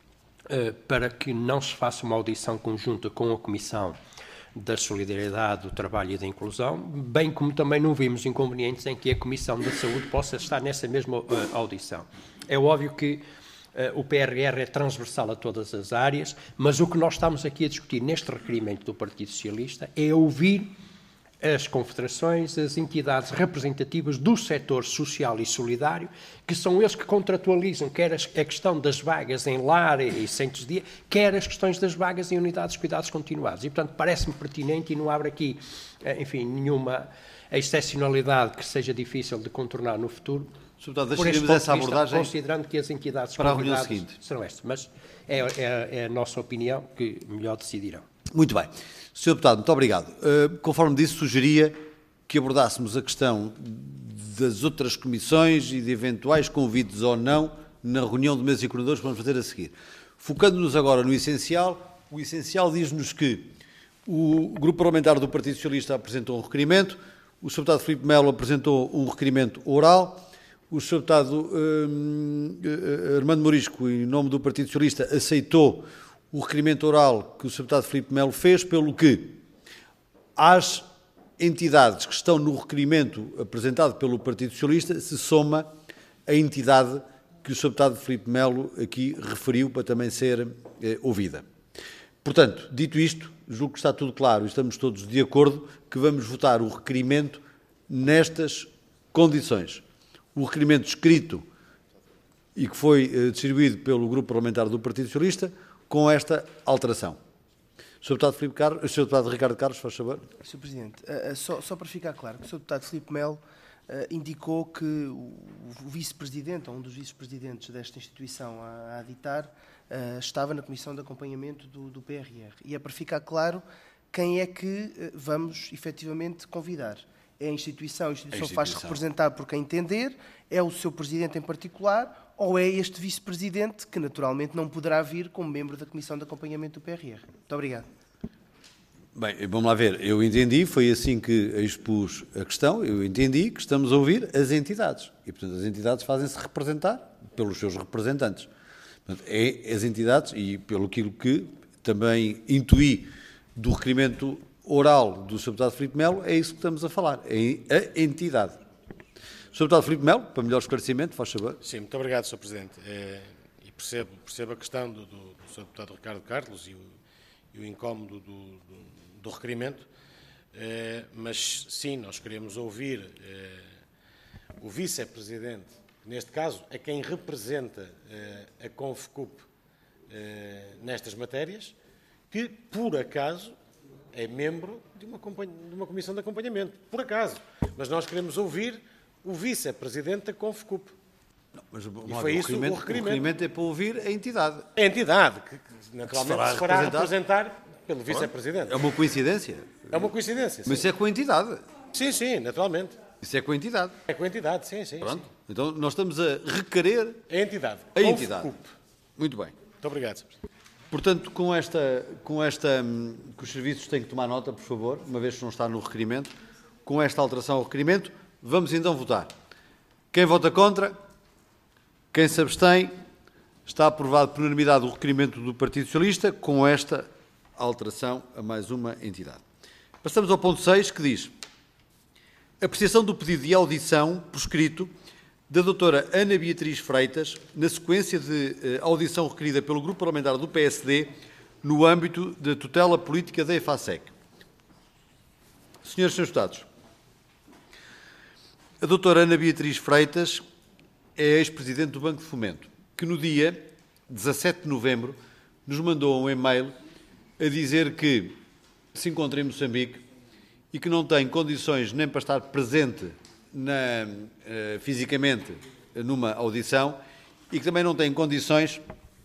uh, para que não se faça uma audição conjunta com a Comissão da Solidariedade, do Trabalho e da Inclusão, bem como também não vimos inconvenientes em que a Comissão da Saúde possa estar nessa mesma uh, audição. É óbvio que uh, o P R R é transversal a todas as áreas, mas o que nós estamos aqui a discutir neste requerimento do Partido Socialista é ouvir as confederações, as entidades representativas do setor social e solidário, que são eles que contratualizam quer a questão das vagas em lar e centros de dia, quer as questões das vagas em unidades de cuidados continuados. E, portanto, parece-me pertinente e não abre aqui, enfim, nenhuma excepcionalidade que seja difícil de contornar no futuro. Deputado, Por este deixaríamos ponto essa de vista, abordagem considerando que as entidades para a reunião convidadas seguinte. serão estas. Mas é, é, é a nossa opinião que melhor decidirão. Muito bem. senhor Deputado, muito obrigado. Uh, conforme disse, sugeria que abordássemos a questão das outras comissões e de eventuais convites ou não na reunião de mesa e coordenadores que vamos fazer a seguir. Focando-nos agora no essencial, o essencial diz-nos que o Grupo Parlamentar do Partido Socialista apresentou um requerimento, o senhor Deputado Filipe Melo apresentou um requerimento oral, o senhor Deputado hum, Armando Morisco, em nome do Partido Socialista, aceitou o requerimento oral que o senhor Deputado Filipe Melo fez, pelo que às entidades que estão no requerimento apresentado pelo Partido Socialista se soma a entidade que o senhor Deputado Filipe Melo aqui referiu para também ser eh, ouvida. Portanto, dito isto, julgo que está tudo claro e estamos todos de acordo que vamos votar o requerimento nestas condições. O requerimento escrito e que foi eh, distribuído pelo Grupo Parlamentar do Partido Socialista com esta alteração. senhor Deputado, Filipe Carlos, senhor Deputado Ricardo Carlos, faz favor. senhor Presidente, uh, uh, só, só para ficar claro, que o senhor Deputado Filipe Melo uh, indicou que o, o vice-presidente, ou um dos vice-presidentes desta instituição a, a aditar, uh, estava na Comissão de Acompanhamento do, do P R R. E é para ficar claro quem é que uh, vamos efetivamente convidar. É a instituição, a instituição, a instituição faz representar por quem entender, é o seu presidente em particular, ou é este vice-presidente, que naturalmente não poderá vir como membro da Comissão de Acompanhamento do P R R. Muito obrigado. Bem, vamos lá ver. Eu entendi, foi assim que expus a questão, eu entendi que estamos a ouvir as entidades. E, portanto, as entidades fazem-se representar pelos seus representantes. Portanto, é as entidades, e pelo aquilo que também intuí do requerimento oral do senhor Deputado Filipe Melo, é isso que estamos a falar, é a entidade. senhor Deputado Filipe Melo, para melhor esclarecimento, faz favor. Sim, muito obrigado, senhor Presidente. É, e percebo, percebo a questão do, do, do senhor Deputado Ricardo Carlos e o, e o incómodo do, do, do requerimento, é, mas sim, nós queremos ouvir é, o Vice-Presidente, neste caso, a quem representa é, a Confecup é, nestas matérias, que, por acaso, é membro de uma, de uma comissão de acompanhamento, por acaso. Mas nós queremos ouvir o vice-presidente da Confecup. Não, mas, e foi foi o isso requerimento, o requerimento. O requerimento é para ouvir a entidade. A entidade, que, que naturalmente que se fará representar pelo vice-presidente. É uma coincidência. É uma coincidência, sim. Mas isso é com a entidade. Sim, sim, naturalmente. Isso é com a entidade. É com a entidade, sim, sim. Pronto. Sim. Então nós estamos a requerer a entidade. A entidade. Muito bem. Muito obrigado, senhor Presidente. Portanto, com esta, com esta, que os serviços têm que tomar nota, por favor, uma vez que não está no requerimento, com esta alteração ao requerimento, vamos então votar. Quem vota contra? Quem se abstém? Está aprovado por unanimidade o requerimento do Partido Socialista, com esta alteração a mais uma entidade. Passamos ao ponto seis, que diz: apreciação do pedido de audição por escrito da doutora Ana Beatriz Freitas, na sequência de eh, audição requerida pelo Grupo Parlamentar do P S D no âmbito da tutela política da EFASEC. Senhores e senhores deputados, a doutora Ana Beatriz Freitas é ex-presidente do Banco de Fomento, que no dia dezassete de novembro nos mandou um e-mail a dizer que se encontra em Moçambique e que não tem condições nem para estar presente Na, uh, fisicamente numa audição e que também não tem condições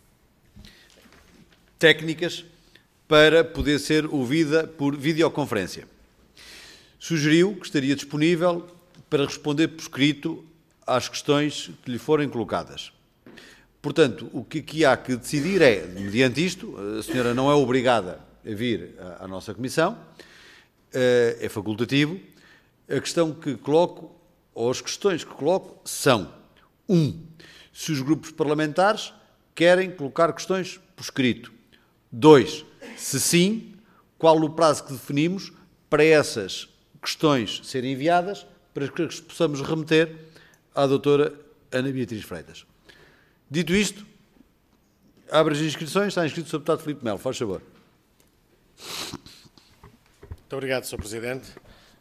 técnicas para poder ser ouvida por videoconferência. Sugeriu que estaria disponível para responder por escrito às questões que lhe forem colocadas. Portanto, o que aqui há que decidir é, mediante isto, a senhora não é obrigada a vir à, à nossa comissão, uh, é facultativo. A questão que coloco, ou as questões que coloco, são: um, se os grupos parlamentares querem colocar questões por escrito. Dois, se sim, qual o prazo que definimos para essas questões serem enviadas, para que as possamos remeter à doutora Ana Beatriz Freitas. Dito isto, abre as inscrições. Está inscrito o senhor Deputado Filipe Melo. Faz favor. Muito obrigado, senhor Presidente.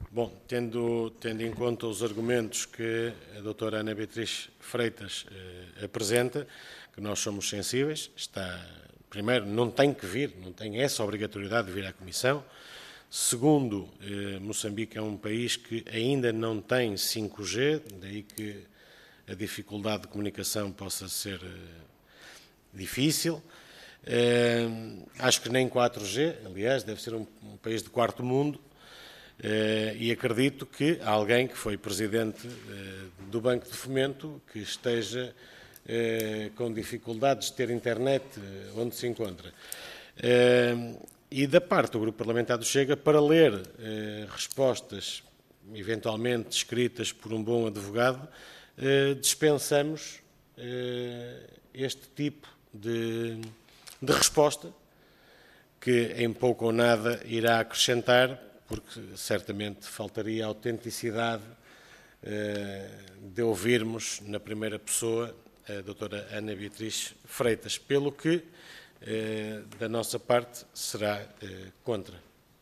Bom, tendo, tendo em conta os argumentos que a doutora Ana Beatriz Freitas eh, apresenta, que nós somos sensíveis, está, primeiro, não tem que vir, não tem essa obrigatoriedade de vir à Comissão. Segundo, eh, Moçambique é um país que ainda não tem cinco G, daí que a dificuldade de comunicação possa ser eh, difícil. Eh, acho que nem quatro G, aliás, deve ser um, um país de quarto mundo. Uh, e acredito que alguém que foi presidente uh, do Banco de Fomento, que esteja uh, com dificuldades de ter internet uh, onde se encontra. Uh, e da parte do Grupo Parlamentar do Chega, para ler uh, respostas, eventualmente escritas por um bom advogado, uh, dispensamos uh, este tipo de, de resposta, que em pouco ou nada irá acrescentar, porque certamente faltaria autenticidade eh, de ouvirmos na primeira pessoa a doutora Ana Beatriz Freitas, pelo que, eh, da nossa parte, será eh, contra.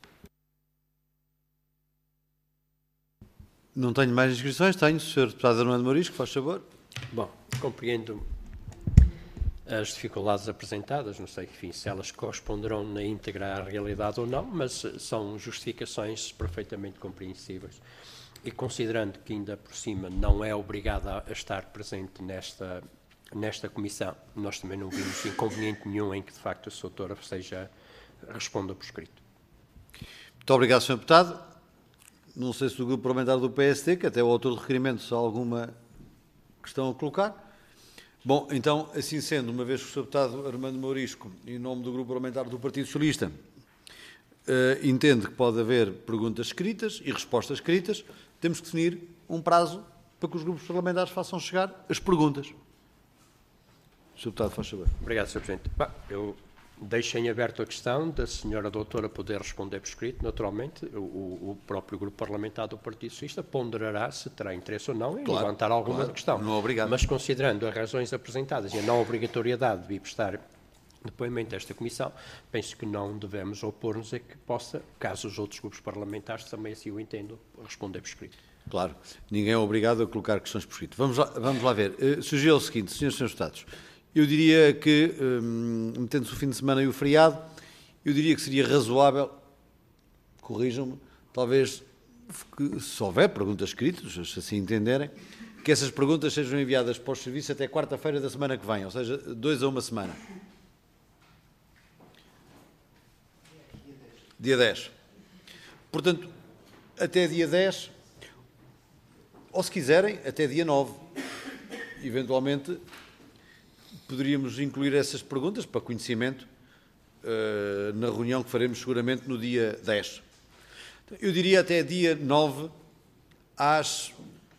Não tenho mais inscrições, tenho. senhor Deputado Armando Morisco, faz favor. Bom, compreendo as dificuldades apresentadas, não sei enfim, se elas corresponderão na íntegra à realidade ou não, mas são justificações perfeitamente compreensíveis. E considerando que ainda por cima não é obrigada a estar presente nesta, nesta comissão, nós também não vimos inconveniente nenhum em que de facto a sua doutora seja, responda por escrito. Muito obrigado, senhor Deputado. Não sei se o Grupo Parlamentar do P S D, que até o autor do requerimento, se há alguma questão a colocar. Bom, então, assim sendo, uma vez que o senhor Deputado Armando Morisco, em nome do Grupo Parlamentar do Partido Socialista, uh, entende que pode haver perguntas escritas e respostas escritas, temos que definir um prazo para que os grupos parlamentares façam chegar as perguntas. senhor Deputado, faz favor. Obrigado, senhor Presidente. Bah, eu deixo em aberto a questão da senhora doutora poder responder por escrito. Naturalmente, o, o próprio grupo parlamentar do Partido Socialista ponderará se terá interesse ou não em claro, levantar alguma claro, questão. não é obrigado. Mas considerando as razões apresentadas e a não obrigatoriedade de vir prestar depoimento desta comissão, penso que não devemos opor-nos a que possa, caso os outros grupos parlamentares também assim o entendam, responder por escrito. Claro, ninguém é obrigado a colocar questões por escrito. Vamos lá, vamos lá ver. Uh, sugiro o seguinte, senhores e senhores Deputados, eu diria que, um, metendo-se o fim de semana e o feriado, eu diria que seria razoável, corrijam-me, talvez, que, se houver perguntas escritas, se assim entenderem, que essas perguntas sejam enviadas para os serviços até quarta-feira da semana que vem, ou seja, dois a uma semana. Dia dez. Portanto, até dia dez, ou se quiserem, até dia nove. Eventualmente, poderíamos incluir essas perguntas para conhecimento uh, na reunião que faremos seguramente no dia dez. Eu diria até dia nove às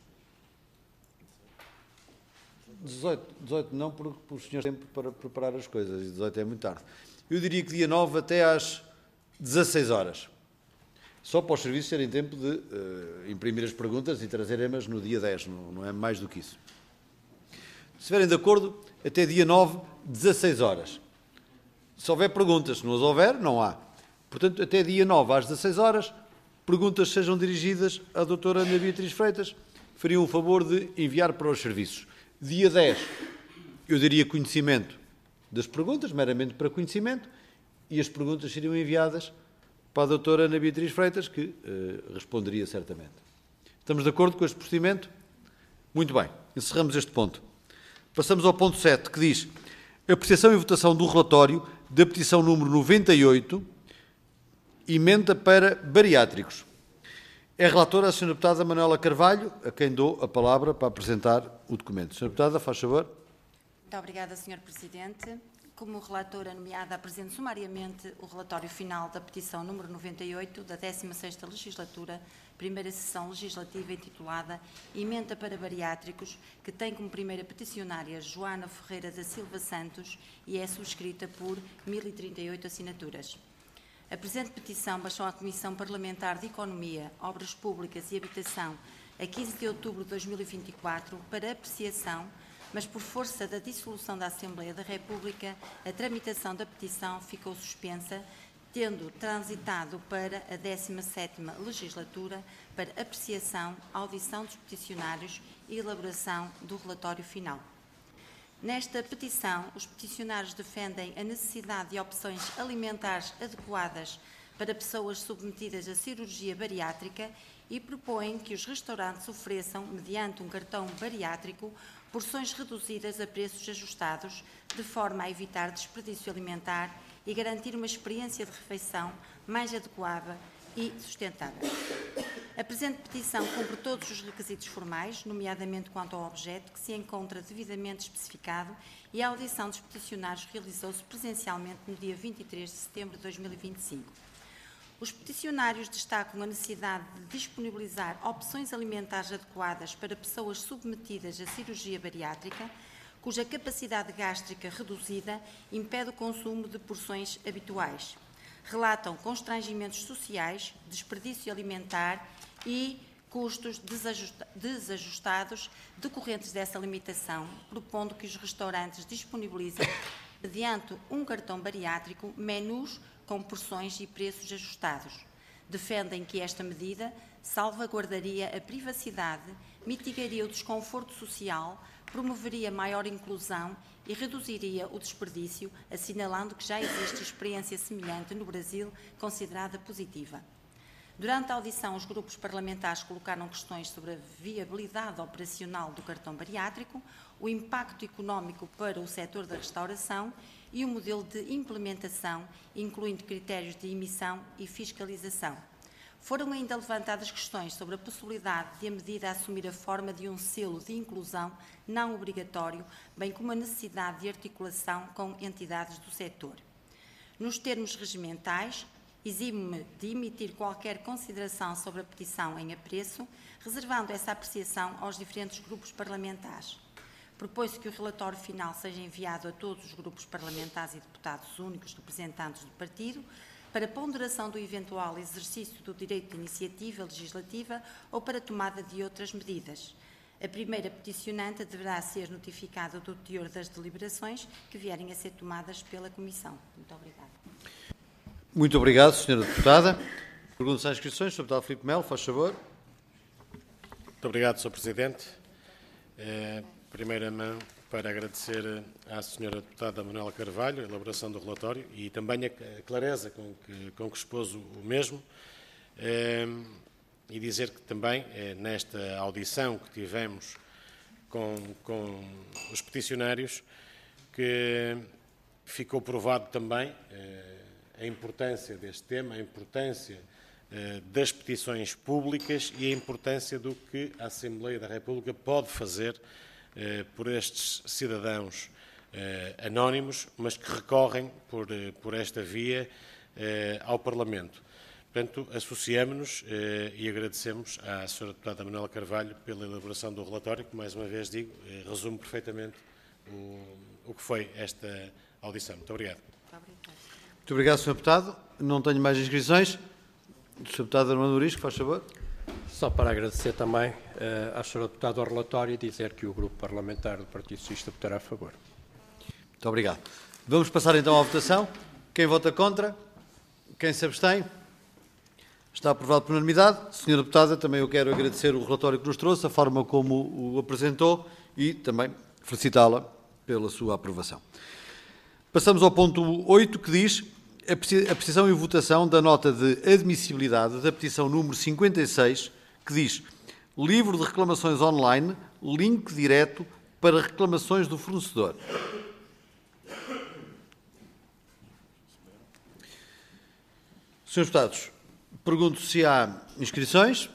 dezoito, dezoito não, porque os senhores têm tempo para preparar as coisas, e dezoito é muito tarde. Eu diria que dia nove até às dezasseis horas. Só para os serviços terem tempo de uh, imprimir as perguntas e trazerem-nas no dia dez, não, não é mais do que isso. Se estiverem de acordo, até dia nove, dezasseis horas. Se houver perguntas, se não as houver, não há. Portanto, até dia nove, às dezasseis horas, perguntas sejam dirigidas à doutora Ana Beatriz Freitas, fariam o favor de enviar para os serviços. Dia dez, eu daria conhecimento das perguntas, meramente para conhecimento, e as perguntas seriam enviadas para a doutora Ana Beatriz Freitas, que uh, responderia certamente. Estamos de acordo com este procedimento? Muito bem, encerramos este ponto. Passamos ao ponto sete, que diz apreciação e votação do relatório da petição número noventa e oito, emenda para bariátricos. É relatora a senhora Deputada Manuela Carvalho, a quem dou a palavra para apresentar o documento. senhora Deputada, faz favor. Muito obrigada, senhor Presidente. Como relatora nomeada, apresento sumariamente o relatório final da petição número noventa e oito da décima sexta Legislatura, primeira sessão legislativa intitulada Emenda para Bariátricos, que tem como primeira peticionária Joana Ferreira da Silva Santos e é subscrita por mil e trinta e oito assinaturas. A presente petição baixou à Comissão Parlamentar de Economia, Obras Públicas e Habitação a quinze de outubro de dois mil e vinte e quatro para apreciação, mas por força da dissolução da Assembleia da República, a tramitação da petição ficou suspensa, tendo transitado para a décima sétima legislatura para apreciação, audição dos peticionários e elaboração do relatório final. Nesta petição, os peticionários defendem a necessidade de opções alimentares adequadas para pessoas submetidas a cirurgia bariátrica e propõem que os restaurantes ofereçam, mediante um cartão bariátrico, porções reduzidas a preços ajustados, de forma a evitar desperdício alimentar e garantir uma experiência de refeição mais adequada e sustentável. A presente petição cumpre todos os requisitos formais, nomeadamente quanto ao objeto, que se encontra devidamente especificado, e a audição dos peticionários realizou-se presencialmente no dia vinte e três de setembro de dois mil e vinte e cinco. Os peticionários destacam a necessidade de disponibilizar opções alimentares adequadas para pessoas submetidas à cirurgia bariátrica, cuja capacidade gástrica reduzida impede o consumo de porções habituais. Relatam constrangimentos sociais, desperdício alimentar e custos desajustados decorrentes dessa limitação, propondo que os restaurantes disponibilizem, mediante um cartão bariátrico, menus com porções e preços ajustados. Defendem que esta medida salvaguardaria a privacidade, mitigaria o desconforto social, promoveria maior inclusão e reduziria o desperdício, assinalando que já existe experiência semelhante no Brasil, considerada positiva. Durante a audição, os grupos parlamentares colocaram questões sobre a viabilidade operacional do cartão bariátrico, o impacto económico para o setor da restauração e o modelo de implementação, incluindo critérios de emissão e fiscalização. Foram ainda levantadas questões sobre a possibilidade de a medida assumir a forma de um selo de inclusão não obrigatório, bem como a necessidade de articulação com entidades do setor. Nos termos regimentais, exime-me de emitir qualquer consideração sobre a petição em apreço, reservando essa apreciação aos diferentes grupos parlamentares. Propõe-se que o relatório final seja enviado a todos os grupos parlamentares e deputados únicos representantes do partido, para ponderação do eventual exercício do direito de iniciativa legislativa ou para tomada de outras medidas. A primeira peticionante deverá ser notificada do teor das deliberações que vierem a ser tomadas pela Comissão. Muito obrigada. Muito obrigado, senhora Deputada. Perguntas às inscrições. senhor Deputado Filipe Melo, faz favor. Muito obrigado, senhor Presidente. É, primeira mão para agradecer à senhora Deputada Manuela Carvalho a elaboração do relatório e também a clareza com que, com que expôs o mesmo. É, e dizer que também, é, nesta audição que tivemos com, com os peticionários, que ficou provado também é, a importância deste tema, a importância é, das petições públicas e a importância do que a Assembleia da República pode fazer é, por estes cidadãos é, anónimos, mas que recorrem por, por esta via é, ao Parlamento. Portanto, associamos-nos eh, e agradecemos à senhora Deputada Manuela Carvalho pela elaboração do relatório, que, mais uma vez digo, eh, resume perfeitamente o, o que foi esta audição. Muito obrigado. Muito obrigado, senhor Deputado. Não tenho mais inscrições. senhor Deputado Armando Urisco, faz favor. Só para agradecer também eh, à senhora Deputada ao relatório e dizer que o Grupo Parlamentar do Partido Socialista votará a favor. Muito obrigado. Vamos passar então à votação. Quem vota contra? Quem se abstém? Está aprovado por unanimidade. Senhora Deputada, também eu quero agradecer o relatório que nos trouxe, a forma como o apresentou e também felicitá-la pela sua aprovação. Passamos ao ponto oito, que diz a apreciação e votação da nota de admissibilidade da petição número cinquenta e seis, que diz livro de reclamações online, link direto para reclamações do fornecedor. Senhores Deputados, pergunto se há inscrições.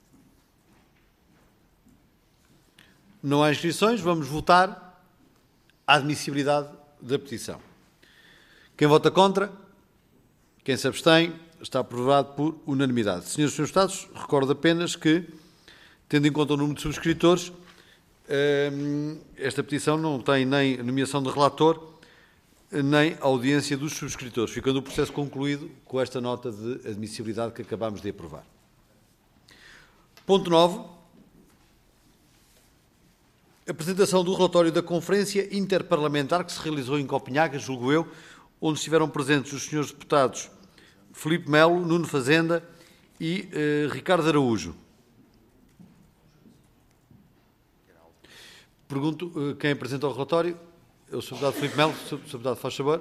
Não há inscrições. Vamos votar a admissibilidade da petição. Quem vota contra? Quem se abstém? Está aprovado por unanimidade. Senhores e senhores Deputados, recordo apenas que, tendo em conta o número de subscritores, esta petição não tem nem nomeação de relator, nem audiência dos subscritores, ficando o processo concluído com esta nota de admissibilidade que acabamos de aprovar. Ponto nove. Apresentação do relatório da Conferência Interparlamentar que se realizou em Copenhague, julgo eu, onde estiveram presentes os senhores deputados Filipe Melo, Nuno Fazenda e uh, Ricardo Araújo. Pergunto uh, quem apresenta o relatório. É o senhor Deputado Filipe Melo. senhor Deputado, faz favor.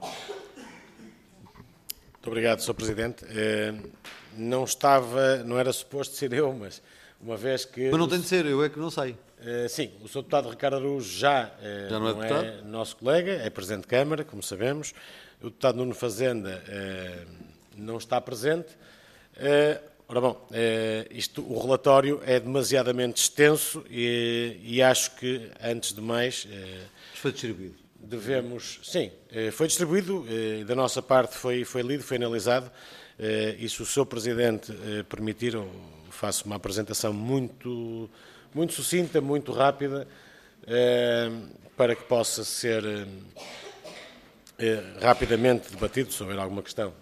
Muito obrigado, senhor Presidente. Uh, não estava, não era suposto ser eu, mas uma vez que... Mas não tem de ser, eu é que não sei. Uh, sim, o senhor Deputado Ricardo Araújo já, uh, já não, é, não é nosso colega, é Presidente de Câmara, como sabemos. O Deputado Nuno Fazenda uh, não está presente. Uh, ora bom, uh, isto, o relatório é demasiadamente extenso e, e acho que, antes de mais... Uh, foi distribuído. Devemos... Sim, uh, foi distribuído, uh, da nossa parte foi, foi lido, foi analisado, uh, e se o senhor Presidente uh, permitir, eu faço uma apresentação muito... muito sucinta, muito rápida, eh, para que possa ser eh, rapidamente debatido, se houver alguma questão.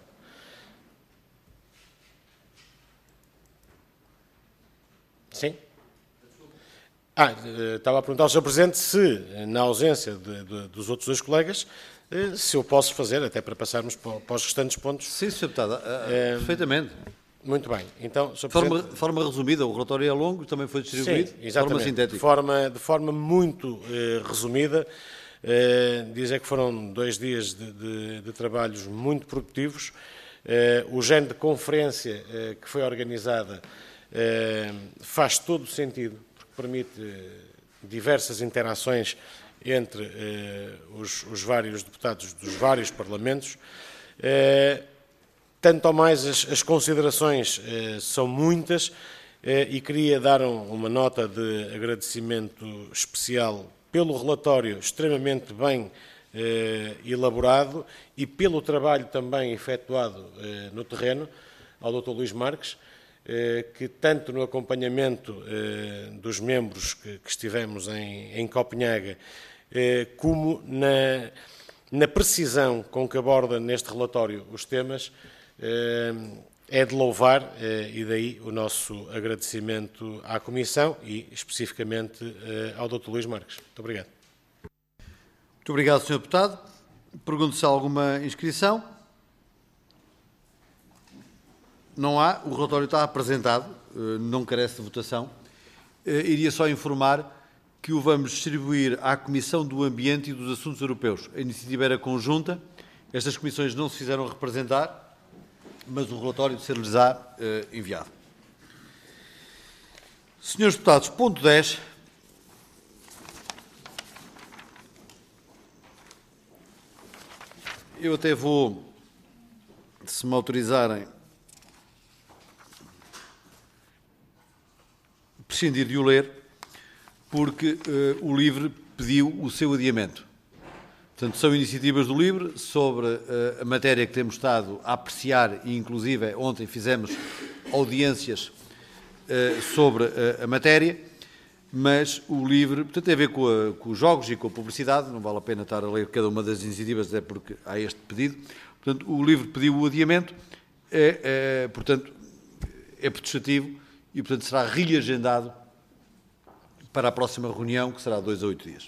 Sim? Ah, estava a perguntar ao senhor Presidente se, na ausência de, de, dos outros dois colegas, eh, se eu posso fazer, até para passarmos para, para os restantes pontos. Sim, senhor Deputado, eh, perfeitamente. Muito bem. Então, de forma, forma resumida, o relatório é longo, também foi distribuído. Sim, exatamente. De forma sintética. De forma, de forma muito eh, resumida, eh, dizer que foram dois dias de, de, de trabalhos muito produtivos. Eh, o género de conferência eh, que foi organizada eh, faz todo o sentido, porque permite eh, diversas interações entre eh, os, os vários deputados dos vários parlamentos. Eh, Tanto ou mais as, as considerações eh, são muitas eh, e queria dar um, uma nota de agradecimento especial pelo relatório extremamente bem eh, elaborado e pelo trabalho também efetuado eh, no terreno ao doutor Luís Marques, eh, que tanto no acompanhamento eh, dos membros que, que estivemos em, em Copenhaga, eh, como na, na precisão com que aborda neste relatório os temas, é de louvar, e daí o nosso agradecimento à Comissão e especificamente ao doutor Luís Marques. Muito obrigado. Muito obrigado, senhor Deputado. Pergunto se há alguma inscrição. Não há. O relatório está apresentado, não carece de votação. Iria só informar que o vamos distribuir à Comissão do Ambiente e dos Assuntos Europeus. A iniciativa era conjunta. Estas comissões não se fizeram representar, mas o relatório ser-lhes-á eh, enviado. Senhores Deputados, ponto dez. Eu até vou, se me autorizarem, prescindir de o ler, porque eh, o LIVRE pediu o seu adiamento. Portanto, são iniciativas do LIVRE sobre uh, a matéria que temos estado a apreciar e, inclusive, ontem fizemos audiências uh, sobre uh, a matéria, mas o LIVRE, portanto, tem a ver com, a, com os jogos e com a publicidade, não vale a pena estar a ler cada uma das iniciativas, até porque há este pedido. Portanto, o LIVRE pediu o adiamento, é, é, portanto, é protestativo e, portanto, será reagendado para a próxima reunião, que será dois a oito dias.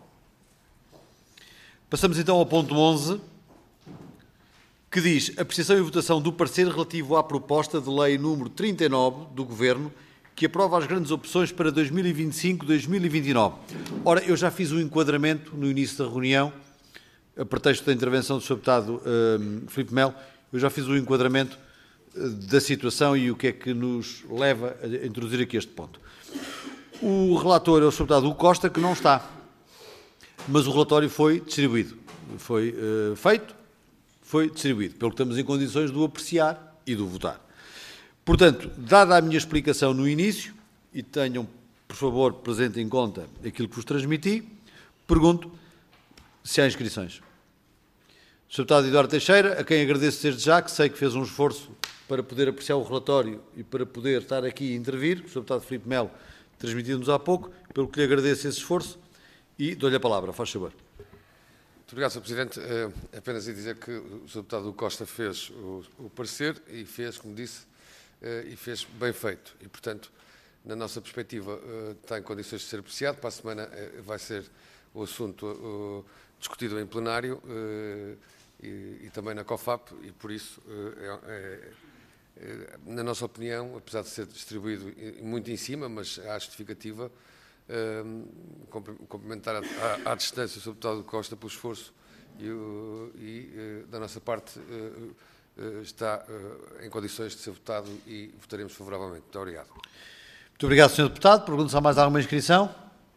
Passamos então ao ponto onze, que diz apreciação e votação do parecer relativo à proposta de lei número trinta e nove do Governo, que aprova as grandes opções para dois mil e vinte e cinco a dois mil e vinte e nove. Ora, eu já fiz um enquadramento no início da reunião, a pretexto da intervenção do senhor Deputado uh, Filipe Melo, eu já fiz um enquadramento uh, da situação e o que é que nos leva a introduzir aqui este ponto. O relator é o senhor Deputado Hugo Costa, que não está. Mas o relatório foi distribuído, foi uh, feito, foi distribuído, pelo que estamos em condições de o apreciar e de o votar. Portanto, dada a minha explicação no início, e tenham, por favor, presente em conta aquilo que vos transmiti, pergunto se há inscrições. O senhor Deputado Eduardo Teixeira, a quem agradeço desde já, que sei que fez um esforço para poder apreciar o relatório e para poder estar aqui e intervir, o senhor Deputado Filipe Melo transmitiu-nos há pouco, pelo que lhe agradeço esse esforço. E dou-lhe a palavra, faz favor. Muito obrigado, senhor Presidente. É apenas a dizer que o senhor Deputado Costa fez o, o parecer e fez, como disse, e fez bem feito. E, portanto, na nossa perspectiva, está em condições de ser apreciado. Para a semana vai ser o assunto discutido em plenário e, e também na COFAP, e por isso, é, é, é, na nossa opinião, apesar de ser distribuído muito em cima, mas há justificativa, é, complementar à, à distância o senhor Deputado Costa pelo esforço e, e da nossa parte, está em condições de ser votado e votaremos favoravelmente. Muito obrigado. Muito obrigado, senhor Deputado. Pergunto se há mais alguma inscrição.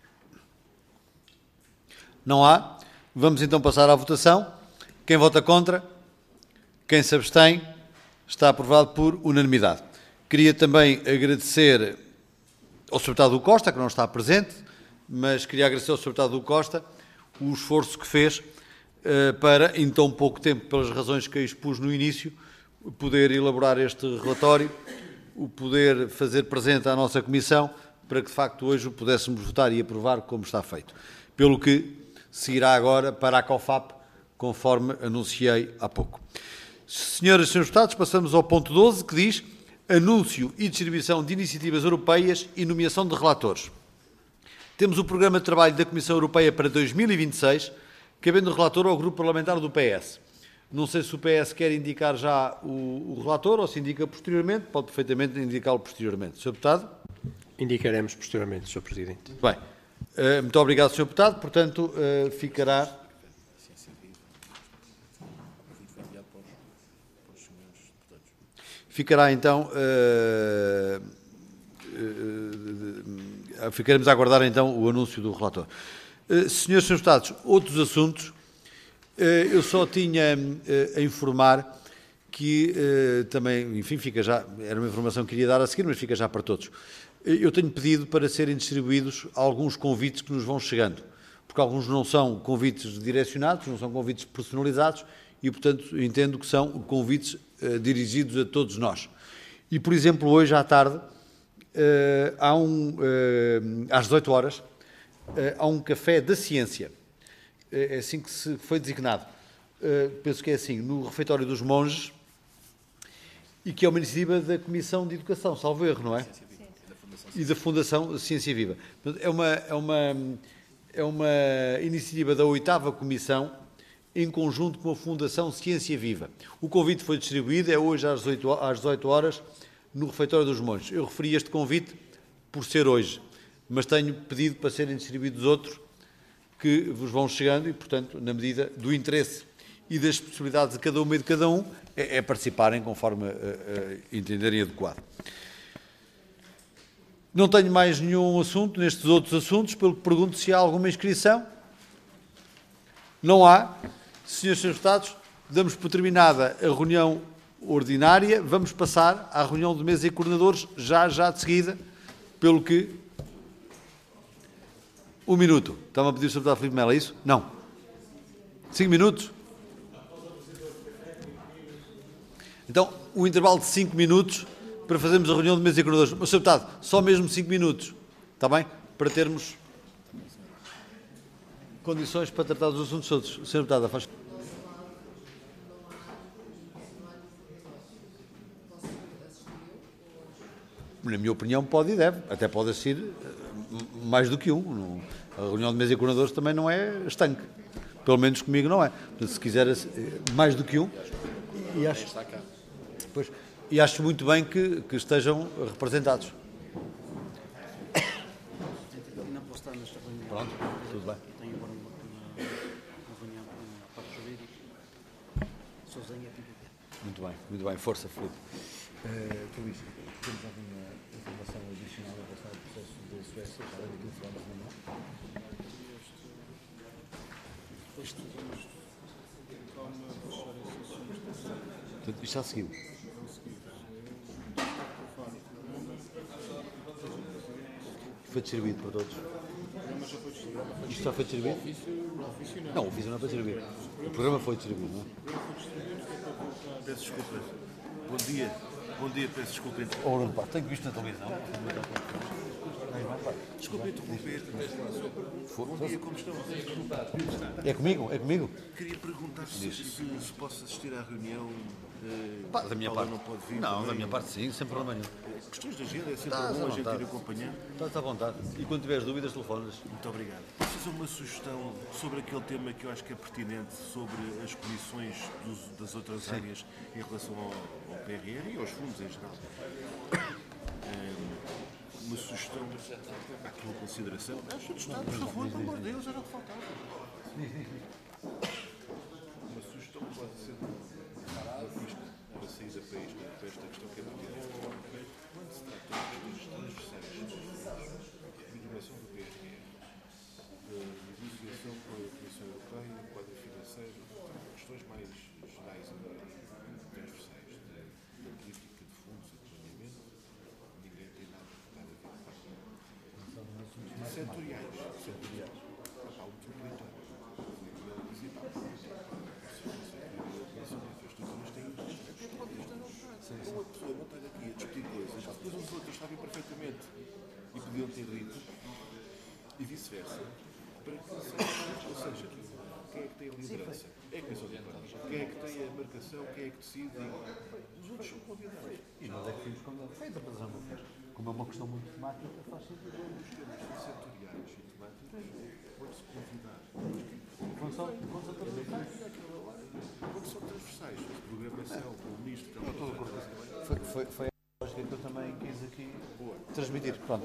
Não há. Vamos então passar à votação. Quem vota contra? Quem se abstém? Está aprovado por unanimidade. Queria também agradecer ao senhor Deputado Costa, que não está presente, mas queria agradecer ao senhor Deputado Costa o esforço que fez para, em tão pouco tempo, pelas razões que expus no início, poder elaborar este relatório, o poder fazer presente à nossa Comissão, para que, de facto, hoje o pudéssemos votar e aprovar como está feito. Pelo que seguirá agora para a COFAP, conforme anunciei há pouco. Senhoras e senhores deputados, passamos ao ponto doze, que diz anúncio e distribuição de iniciativas europeias e nomeação de relatores. Temos o programa de trabalho da Comissão Europeia para dois mil e vinte e seis, cabendo relator ao grupo parlamentar do P S. Não sei se o P S quer indicar já o, o relator ou se indica posteriormente. Pode perfeitamente indicá-lo posteriormente. senhor Deputado? Indicaremos posteriormente, senhor Presidente. Muito bem. Uh, muito obrigado, senhor Deputado. Portanto, uh, ficará... Ficará, então... Uh, uh, uh, ficaremos a aguardar, então, o anúncio do relator. Uh, senhores e senhores deputados, outros assuntos. Uh, eu só tinha uh, a informar que uh, também, enfim, fica já, era uma informação que queria dar a seguir, mas fica já para todos. Uh, eu tenho pedido para serem distribuídos alguns convites que nos vão chegando, porque alguns não são convites direcionados, não são convites personalizados e, portanto, entendo que são convites uh, dirigidos a todos nós. E, por exemplo, hoje à tarde, uh, há um, uh, às dezoito horas, Uh, há um café da ciência, uh, é assim que se foi designado, uh, penso que é assim, no refeitório dos monges, e que é uma iniciativa da Comissão de Educação, salvo erro, não é? Sim. E da Fundação Ciência Viva. É uma, é, uma, é uma iniciativa da oitava Comissão, em conjunto com a Fundação Ciência Viva. O convite foi distribuído, é hoje às dezoito horas, no refeitório dos monges. Eu referi este convite por ser hoje, mas tenho pedido para serem distribuídos outros que vos vão chegando e, portanto, na medida do interesse e das possibilidades de cada uma e de cada um, é, é participarem conforme uh, uh, entenderem adequado. Não tenho mais nenhum assunto nestes outros assuntos, pelo que pergunto se há alguma inscrição. Não há. Senhores e senhores deputados, damos por terminada a reunião ordinária. Vamos passar à reunião de mesa e coordenadores já, já de seguida, pelo que... Um minuto. Estava a pedir o senhor Deputado Filipe Melo, é isso? Não. Cinco minutos? Então, um intervalo de cinco minutos para fazermos a reunião de mesa e coordenadores. Mas, senhor Deputado, só mesmo cinco minutos. Está bem? Para termos condições para tratar dos assuntos todos. senhor Deputado, faz... Na minha opinião, pode e deve. Até pode assistir mais do que um. A reunião de mesa e coordenadores também não é estanque. Pelo menos comigo não é. Portanto, se quiser mais do que um, e acho, pois, e acho muito bem que, que estejam representados. Pronto, tudo bem. Tenho agora uma, uma, uma reunião com a parte jurídica. Sozinha aqui. Muito bem, muito bem. Força, Filipe. Uh, Luís, temos alguma informação adicional em relação ao processo de Suécia, para aquilo que falamos na mão? Portanto, isto já seguiu. Foi distribuído para todos. Isto já foi distribuído? Não, o ofício não foi distribuído. O programa foi distribuído, não é? Peço desculpa. Bom dia. Bom dia, peço desculpa. Ora, pá, tenho visto na televisão. Desculpe interromper. Bom dia, como estão? É comigo? É comigo? Queria perguntar se, se, se posso assistir à reunião. eh, Pá, da minha Paulo parte. não pode vir. Não, também. da minha parte sim, sem problema nenhum. Questões de agenda é sempre Estás bom à a gente vontade. ir acompanhando. Estás à vontade. E quando tiveres dúvidas, telefonas. Muito obrigado. Posso fazer uma sugestão sobre aquele tema que eu acho que é pertinente, sobre as comissões dos- das outras Sim. áreas em relação ao, ao P R R e aos fundos em geral? Eh, uma sugestão, aqui uma consideração. Ah, senhor Deputado, por favor, pelo amor de Deus, era o que faltava. Uma sugestão que pode ser uma pista para sair da país para esta questão que é muito direta. Quando se trata de questões transversais, de dimensão do P R R, de negociação com a Comissão Europeia, quadro financeiro, questões mais gerais e transversais da política de fundos e de planeamento, ninguém tem nada, nada a ver. Setoriais, setoriais. Há o metropolitano, o municipal. Uma pessoa não estar aqui a discutir coisas, depois os outros sabem perfeitamente e podiam ter dito, e vice-versa, para que seja, ou seja, quem é que tem a liderança? É a Comissão de Parlamento. Quem é que tem a marcação? Quem é que decide? Os outros são convidados. E nós é que fomos como fez a razão não fez. Como é uma questão muito temática, faz sentido. Os temas setoriais e temáticos, pode-se convidar. Quando são, quando são transversais. Quando são transversais, a programação, com o ministro, Foi, foi, foi a lógica que eu também quis aqui transmitir. Pronto.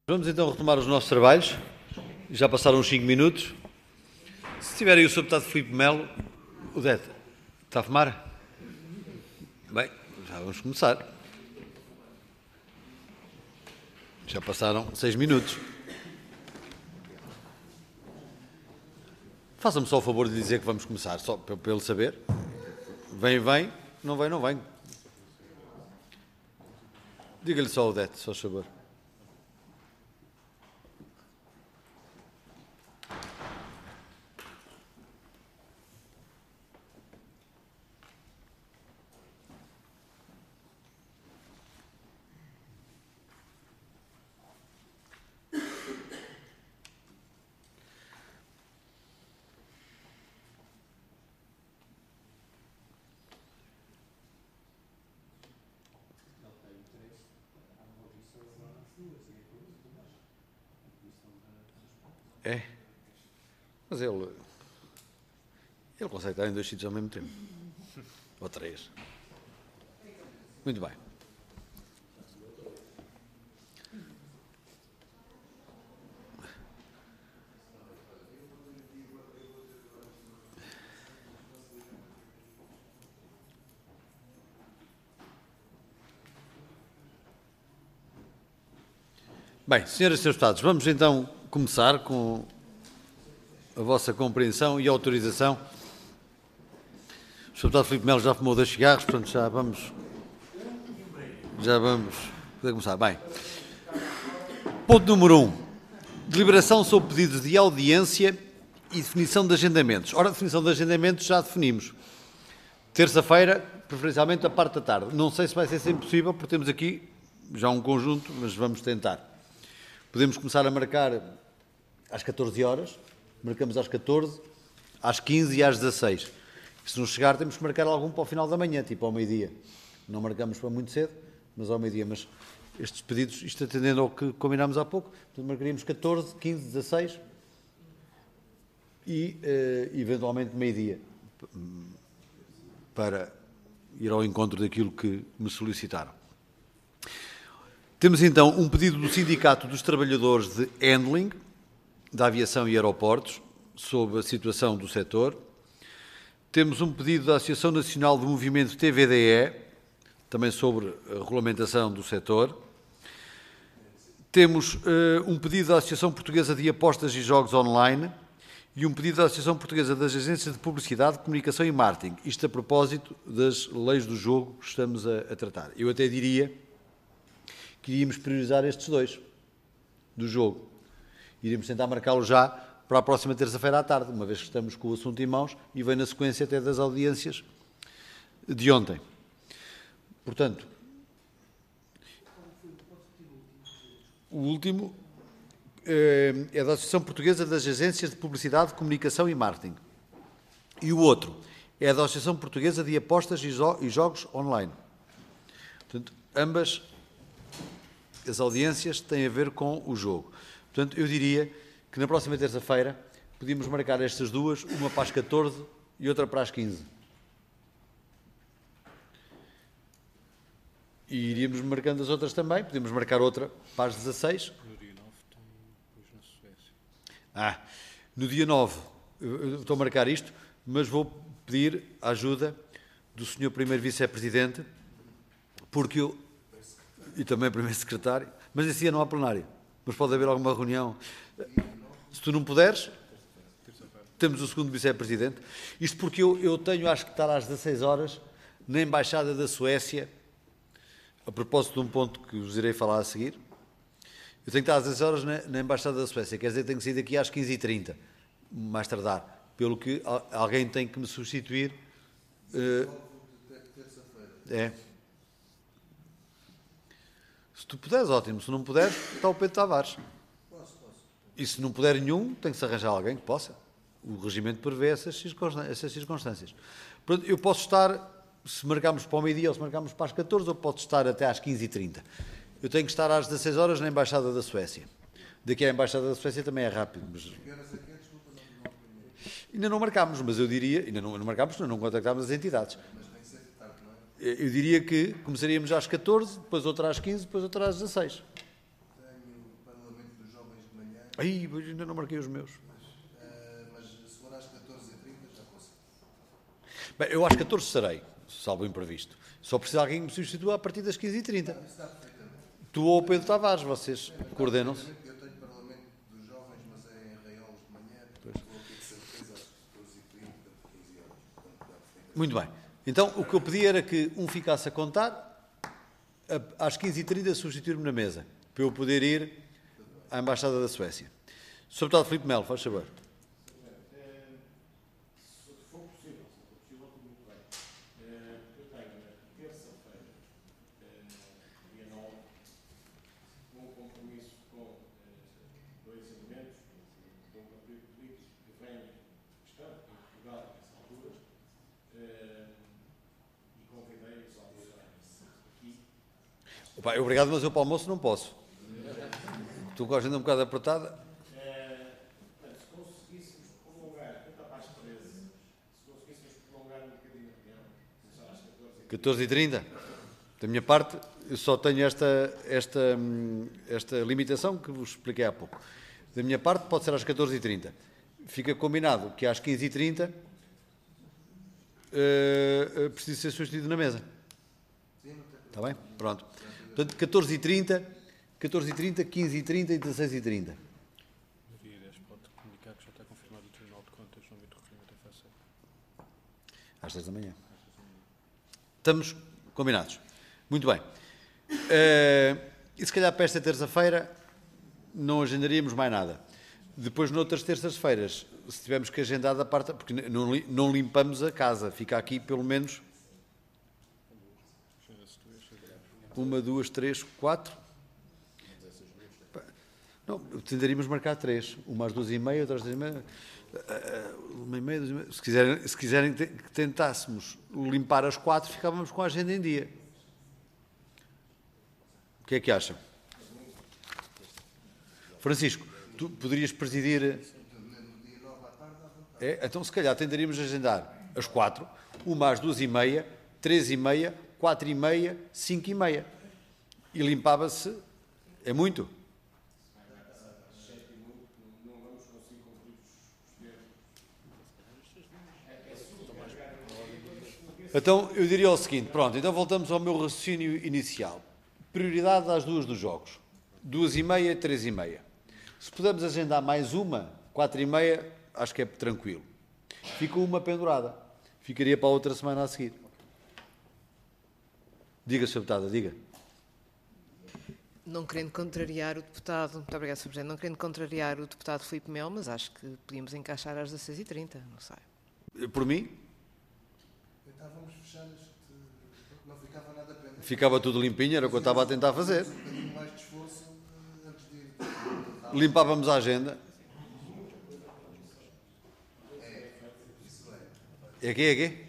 Vamos então retomar os nossos trabalhos. Já passaram uns cinco minutos. Se tiver aí o senhor Deputado Filipe Melo, o Dete, está a fumar? Bem, já vamos começar. Já passaram seis minutos. Faça-me só o favor de dizer que vamos começar, só para ele saber. Vem, vem, não vem, não vem. Diga-lhe só, Odete, só favor. É, mas ele, ele consegue estar em dois sítios ao mesmo tempo, ou três. Muito bem. Bem, senhoras e senhores deputados, vamos então começar com a vossa compreensão e autorização. O senhor Deputado Filipe Melo já fumou dois cigarros, portanto já vamos, já vamos poder começar. Bem, ponto número um, deliberação sobre pedidos de audiência e definição de agendamentos. Ora, a definição de agendamentos já definimos. Terça-feira, preferencialmente a parte da tarde. Não sei se vai ser sempre possível, porque temos aqui já um conjunto, mas vamos tentar. Podemos começar a marcar às catorze horas, marcamos às catorze, às quinze e às dezasseis. Se não chegar, temos que marcar algum para o final da manhã, tipo ao meio-dia. Não marcamos para muito cedo, mas ao meio-dia. Mas estes pedidos, isto atendendo ao que combinámos há pouco, portanto, marcaríamos catorze, quinze, dezasseis e, eh, eventualmente, meio-dia, para ir ao encontro daquilo que me solicitaram. Temos então um pedido do Sindicato dos Trabalhadores de Handling, da Aviação e Aeroportos, sobre a situação do setor. Temos um pedido da Associação Nacional do Movimento T V D E, também sobre a regulamentação do setor. Temos uh, um pedido da Associação Portuguesa de Apostas e Jogos Online e um pedido da Associação Portuguesa das Agências de Publicidade, Comunicação e Marketing. Isto a propósito das leis do jogo que estamos a, a tratar. Eu até diria que iríamos priorizar estes dois do jogo. Iríamos tentar marcá-lo já para a próxima terça-feira à tarde, uma vez que estamos com o assunto em mãos e vem na sequência até das audiências de ontem. Portanto, o último é da Associação Portuguesa das Agências de Publicidade, Comunicação e Marketing. E o outro é da Associação Portuguesa de Apostas e Jogos Online. Portanto, ambas as audiências têm a ver com o jogo. Portanto, eu diria que na próxima terça-feira podíamos marcar estas duas, uma para as catorze e outra para as quinze. E iríamos marcando as outras também, podíamos marcar outra para as dezasseis. No dia nove tem depois na Suécia. Ah, no dia nove, eu estou a marcar isto, mas vou pedir a ajuda do senhor primeiro vice-presidente, porque eu, e também primeiro secretário, mas esse dia não há plenário, mas pode haver alguma reunião. Se tu não puderes, temos o segundo vice-presidente. Isto porque eu, eu tenho, acho que estar às dezasseis horas, na Embaixada da Suécia, a propósito de um ponto que vos irei falar a seguir. Eu tenho que estar às dezasseis horas na, na Embaixada da Suécia, quer dizer, tenho que sair daqui às quinze e trinta, mais tardar, pelo que alguém tem que me substituir. Uh, é. Se tu puderes, ótimo. Se não puderes, está o Pedro Tavares. E se não puder nenhum, tem que se arranjar alguém que possa. O regimento prevê essas circunstâncias. Essas circunstâncias. Portanto, eu posso estar, se marcarmos para o meio-dia ou se marcarmos para as catorze, eu posso estar até às quinze e trinta. Eu tenho que estar às dezasseis horas na Embaixada da Suécia. Daqui à Embaixada da Suécia também é rápido. Mas... Ainda não marcámos, mas eu diria... Ainda não, não marcámos, não contactámos as entidades. Eu diria que começaríamos às catorze, depois outra às quinze, depois outra às dezasseis. Tenho parlamento Aí, ainda não marquei os meus. Mas se for às catorze e trinta já posso. Bem, eu às catorze serei, salvo o imprevisto. Só precisa alguém que me substitua a partir das quinze e trinta. Tu ou o Pedro Tavares, vocês coordenam-se. Eu tenho Parlamento dos Jovens, mas é em Arraiolos de manhã, portanto vou ter certeza às catorze e trinta, quinze horas. Muito bem. Então, o que eu pedi era que um ficasse a contar, às quinze e trinta substituir-me na mesa, para eu poder ir à Embaixada da Suécia. senhor Deputado Filipe Melo, faz favor. Opa, obrigado, mas eu para o almoço não posso. Tu com a agenda um bocado apertada. Se conseguíssemos prolongar, tentar para as treze, se conseguíssemos prolongar um bocadinho a tempo, começar às catorze. catorze e trinta. Da minha parte, eu só tenho esta, esta, esta limitação que vos expliquei há pouco. Da minha parte, pode ser às catorze e trinta. Fica combinado que às quinze e trinta uh, uh, precisa ser substituído na mesa. Está bem? Pronto. Portanto, catorze e trinta, catorze e trinta, quinze e trinta e dezasseis e trinta. No dia dez pode comunicar que já está confirmado o Tribunal de Contas no âmbito do referimento à F A C. Às dez da manhã. Estamos combinados. Muito bem. Uh, e se calhar para esta terça-feira não agendaríamos mais nada. Depois, noutras terças-feiras, se tivermos que agendar da parte... Porque não, não limpamos a casa. Fica aqui pelo menos... Uma, duas, três, quatro. Não, tenderíamos marcar três. Uma às duas e meia, outra às três e meia. Uma e meia, duas e meia. Se quiserem, se quiserem que tentássemos limpar as quatro, ficávamos com a agenda em dia. O que é que acham? Francisco, tu poderias presidir... É? Então, se calhar, tentaríamos agendar as quatro, uma às duas e meia, três e meia, quatro e meia, cinco e meia. E limpava-se... É muito? Então, eu diria o seguinte, pronto, então voltamos ao meu raciocínio inicial. Prioridade às duas dos jogos. Duas e meia, três e meia. Se pudermos agendar mais uma, quatro e meia, acho que é tranquilo. Fica uma pendurada. Ficaria para a outra semana a seguir. Diga, senhor Deputada, diga. Não querendo contrariar o deputado, muito obrigado, senhor Presidente, não querendo contrariar o deputado Filipe Melo, mas acho que podíamos encaixar às dezasseis e trinta, não sei. Por mim? Tentávamos fechar este... Não ficava nada pendente. Ficava tudo limpinho, era o que eu estava a tentar fazer. Um bocadinho mais de esforço antes de ir... Limpávamos a agenda. É, isso é. É aqui, é aqui?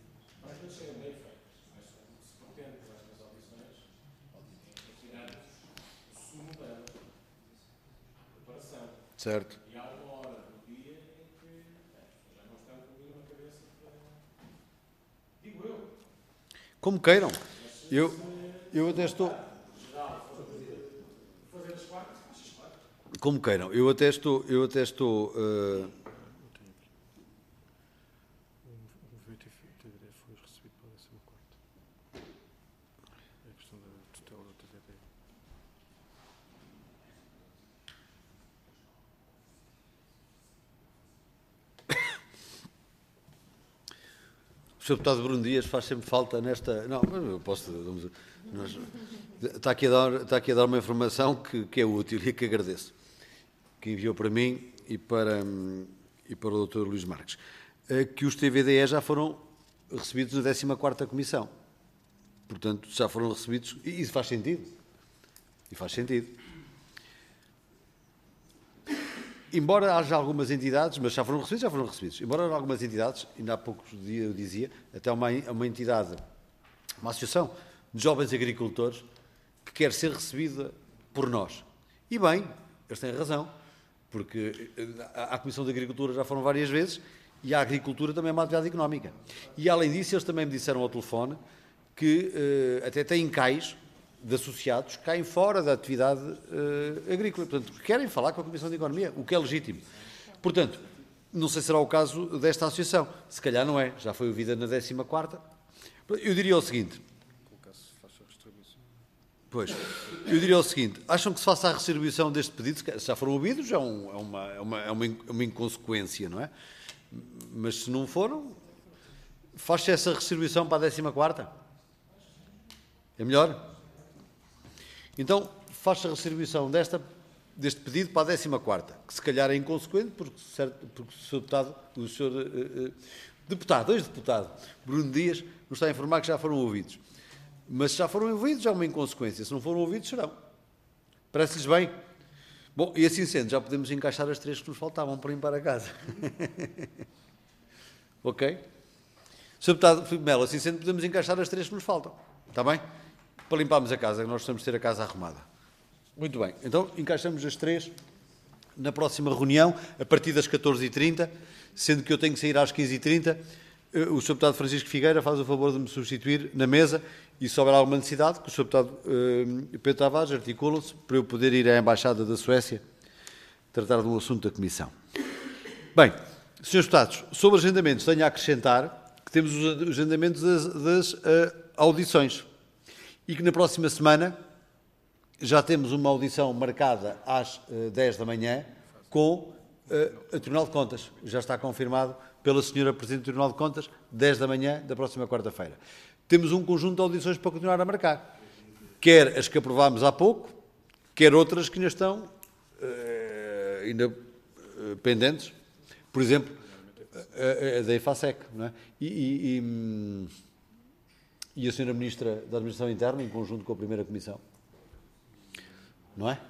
Certo. E há uma hora do dia em que já não estão com uma cabeça para... Digo eu. Como queiram. Eu, eu até estou... Fazer as quatro, as quatro. Como queiram. Eu até estou... Eu até estou uh... O V T D foi recebido pela décima quarta. É a questão da tutela da T V D. O senhor Deputado Bruno Dias faz sempre falta nesta... Não, eu posso... Vamos, nós, está, aqui a dar, está aqui a dar uma informação que, que é útil e que agradeço. Que enviou para mim e para, e para o doutor Luís Marques. Que os T V D E já foram recebidos na décima quarta Comissão. Portanto, já foram recebidos... E isso faz sentido. E faz sentido. Embora haja algumas entidades, mas já foram recebidos, já foram recebidos. Embora haja algumas entidades, ainda há poucos dias eu dizia, até uma, uma entidade, uma associação de jovens agricultores que quer ser recebida por nós. E bem, eles têm razão, porque a, a Comissão de Agricultura já foram várias vezes e a agricultura também é uma atividade económica. E além disso, eles também me disseram ao telefone que uh, até têm cais de associados caem fora da atividade uh, agrícola. Portanto, querem falar com a Comissão de Economia, o que é legítimo. Portanto, não sei se será o caso desta associação. Se calhar não é. Já foi ouvida na décima quarta. Eu diria o seguinte. Pois. Eu diria o seguinte. Acham que se faça a redistribuição deste pedido? Se já foram ouvidos, é, um, é, uma, é, uma, é uma, uma inconsequência, não é? Mas se não foram, faz-se essa redistribuição para a décima quarta? É melhor? Então, faz-se a redistribuição desta, deste pedido para a décima quarta, que se calhar é inconsequente, porque, certo, porque o senhor deputado, o senhor uh, uh, deputado, ex-deputado, Bruno Dias, nos está a informar que já foram ouvidos. Mas se já foram ouvidos, já é uma inconsequência. Se não foram ouvidos, serão. Parece-lhes bem? Bom, e assim sendo, já podemos encaixar as três que nos faltavam para limpar a casa. Ok? senhor Deputado Filipe Melo, assim sendo, podemos encaixar as três que nos faltam. Está bem? Para limparmos a casa, nós precisamos ter a casa arrumada. Muito bem. Então, encaixamos as três na próxima reunião, a partir das catorze e trinta, sendo que eu tenho que sair às quinze e trinta. O senhor Deputado Francisco Figueira faz o favor de me substituir na mesa e, se houver alguma necessidade, que o senhor Deputado uh, Pedro Tavares articula-se para eu poder ir à Embaixada da Suécia tratar de um assunto da Comissão. Bem, senhores Deputados, sobre agendamentos, tenho a acrescentar que temos os agendamentos das, das uh, audições e que na próxima semana já temos uma audição marcada às uh, dez da manhã com uh, a Tribunal de Contas. Já está confirmado pela senhora Presidente do Tribunal de Contas, dez da manhã da próxima quarta-feira. Temos um conjunto de audições para continuar a marcar. Quer as que aprovámos há pouco, quer outras que ainda estão uh, ainda, uh, pendentes. Por exemplo, a, a da IFASEC, não é? E, e, e, e a senhora Ministra da Administração Interna, em conjunto com a Primeira Comissão. Não é?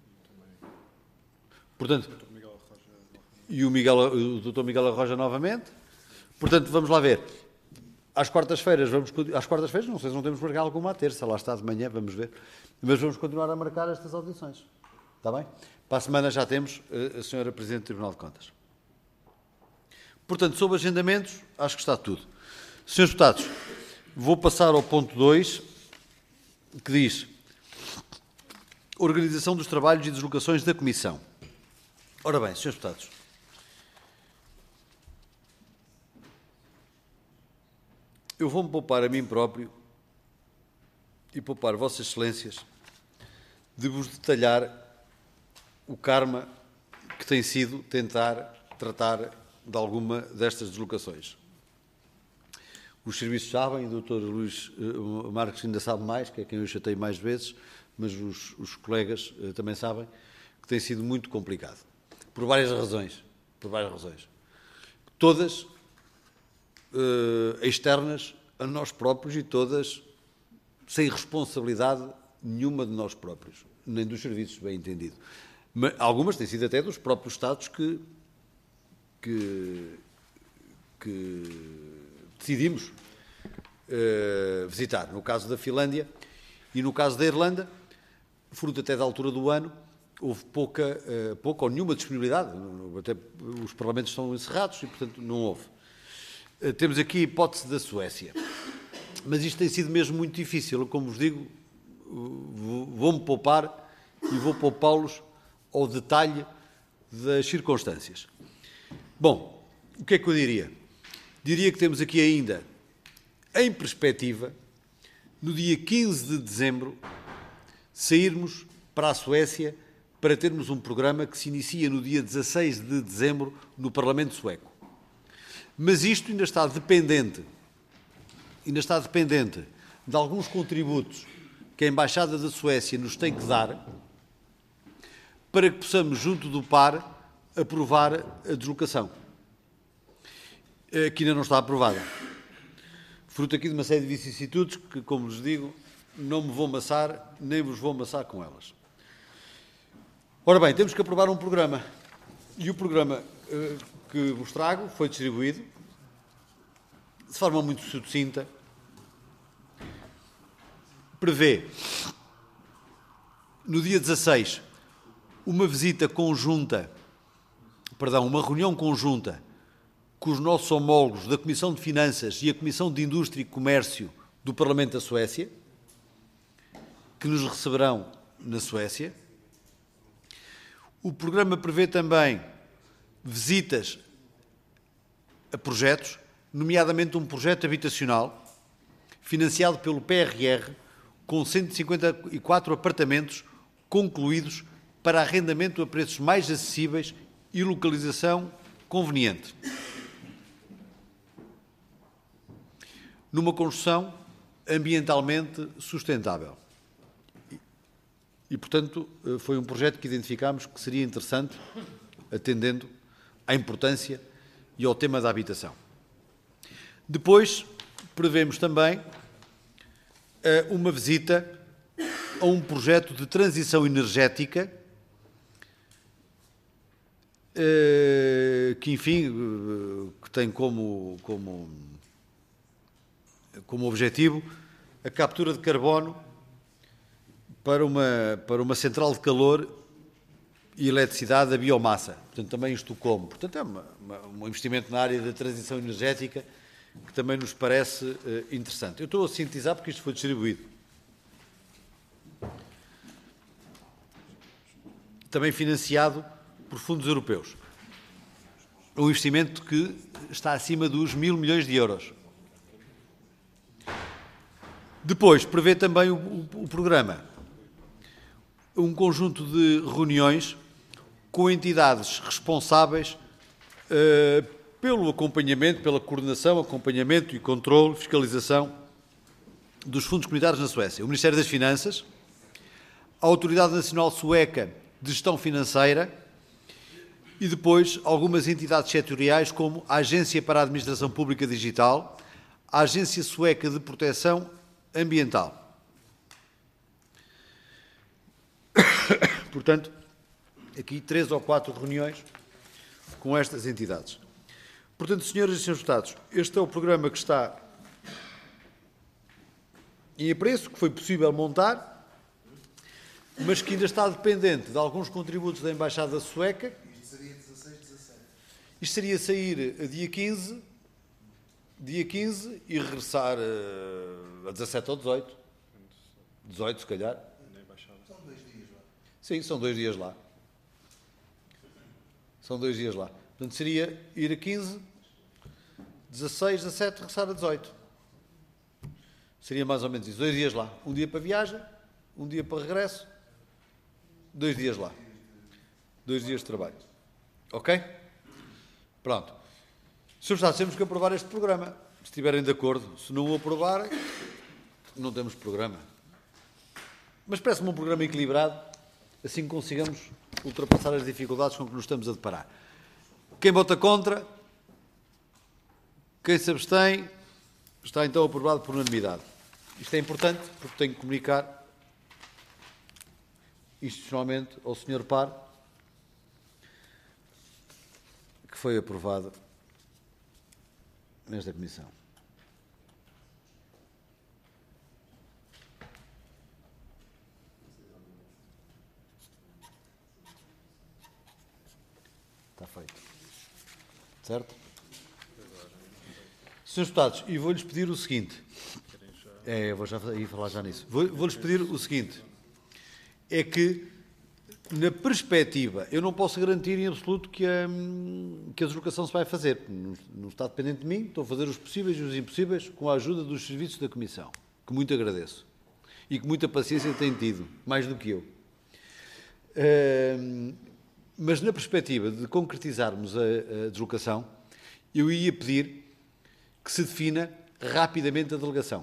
Portanto, e o, Miguel, o doutor Miguel Arroja novamente. Portanto, vamos lá ver. Às quartas-feiras, vamos, às quartas-feiras, não sei se não temos marcado alguma à terça, lá está de manhã, vamos ver. Mas vamos continuar a marcar estas audições. Está bem? Para a semana já temos a senhora Presidente do Tribunal de Contas. Portanto, sobre agendamentos, acho que está tudo. senhores Deputados, vou passar ao ponto dois, que diz Organização dos Trabalhos e Deslocações da Comissão. Ora bem, senhores Deputados, eu vou-me poupar a mim próprio e poupar Vossas Excelências de vos detalhar o karma que tem sido tentar tratar de alguma destas deslocações. Os serviços sabem, o doutor Luís uh, Marques ainda sabe mais, que é quem eu chatei mais vezes, mas os, os colegas uh, também sabem que tem sido muito complicado. Por várias razões. Por várias razões. Todas uh, externas a nós próprios e todas sem responsabilidade nenhuma de nós próprios, nem dos serviços, bem entendido. Mas algumas têm sido até dos próprios Estados que, que, que decidimos uh, visitar. No caso da Finlândia e no caso da Irlanda, fruto até da altura do ano, houve pouca, uh, pouca ou nenhuma disponibilidade. Até os parlamentos estão encerrados e, portanto, não houve. Uh, temos aqui a hipótese da Suécia. Mas isto tem sido mesmo muito difícil. Eu, como vos digo, vou-me poupar e vou poupá-los ao detalhe das circunstâncias. Bom, o que é que eu diria? Diria que temos aqui ainda, em perspectiva, no dia quinze de dezembro, sairmos para a Suécia para termos um programa que se inicia no dia dezasseis de dezembro no Parlamento Sueco. Mas isto ainda está dependente, ainda está dependente de alguns contributos que a Embaixada da Suécia nos tem que dar para que possamos, junto do P A R, aprovar a deslocação, que ainda não está aprovada. Fruto aqui de uma série de vicissitudes que, como vos digo, não me vou amassar, nem vos vou amassar com elas. Ora bem, temos que aprovar um programa. E o programa uh, que vos trago foi distribuído de forma muito sucinta. Prevê, no dia dezasseis, uma visita conjunta, perdão, uma reunião conjunta com os nossos homólogos da Comissão de Finanças e a Comissão de Indústria e Comércio do Parlamento da Suécia. que nos receberão na Suécia. O programa prevê também visitas a projetos, nomeadamente um projeto habitacional financiado pelo P R R com cento e cinquenta e quatro apartamentos concluídos para arrendamento a preços mais acessíveis e localização conveniente. Numa construção ambientalmente sustentável. E, e, portanto, foi um projeto que identificámos que seria interessante, atendendo à importância e ao tema da habitação. Depois, prevemos também uh, uma visita a um projeto de transição energética uh, que, enfim, uh, que tem como, como, como objetivo a captura de carbono para uma, para uma central de calor e eletricidade a biomassa. Portanto, também em Estocolmo. Portanto, é uma, uma, um investimento na área da transição energética que também nos parece uh, interessante. Eu estou a sintetizar porque isto foi distribuído. Também financiado por fundos europeus. Um investimento que está acima dos mil milhões de euros. Depois, prevê também o, o, o programa um conjunto de reuniões com entidades responsáveis uh, pelo acompanhamento, pela coordenação, acompanhamento e controle, fiscalização dos fundos comunitários na Suécia. O Ministério das Finanças, a Autoridade Nacional Sueca de Gestão Financeira e depois algumas entidades setoriais como a Agência para a Administração Pública Digital, a Agência Sueca de Proteção Ambiental. Portanto, aqui três ou quatro reuniões com estas entidades. Portanto, senhoras e senhores deputados, este é o programa que está em apreço, que foi possível montar, mas que ainda está dependente de alguns contributos da Embaixada Sueca. Isto seria dezasseis, dezassete. Isto seria sair dia quinze, dia quinze e regressar a dezassete ou dezoito. dezoito, se calhar. São dois dias lá. Sim, são dois dias lá. São dois dias lá. Portanto, seria ir a quinze, dezasseis, dezassete, regressar a dezoito. Seria mais ou menos isso. Dois dias lá. Um dia para viagem, um dia para regresso, dois dias lá. Dois dias de trabalho. Ok? Pronto. senhores Deputados, temos que aprovar este programa. Se estiverem de acordo. Se não o aprovarem, não temos programa. Mas parece-me um programa equilibrado, assim que consigamos ultrapassar as dificuldades com que nos estamos a deparar. Quem vota contra, quem se abstém, está então aprovado por unanimidade. Isto é importante porque tenho que comunicar institucionalmente ao senhor Par que foi aprovado nesta comissão. Está feito. Certo? senhores Deputados, e vou-lhes pedir o seguinte. É, eu vou já ir falar já nisso. Vou, vou-lhes pedir o seguinte. É que, na perspectiva, eu não posso garantir em absoluto que a, que a deslocação se vai fazer. Não, não está dependente de mim. Estou a fazer os possíveis e os impossíveis com a ajuda dos serviços da Comissão, que muito agradeço. E que muita paciência têm tido, mais do que eu. Uh, Mas, na perspectiva de concretizarmos a, a deslocação, eu ia pedir que se defina rapidamente a delegação.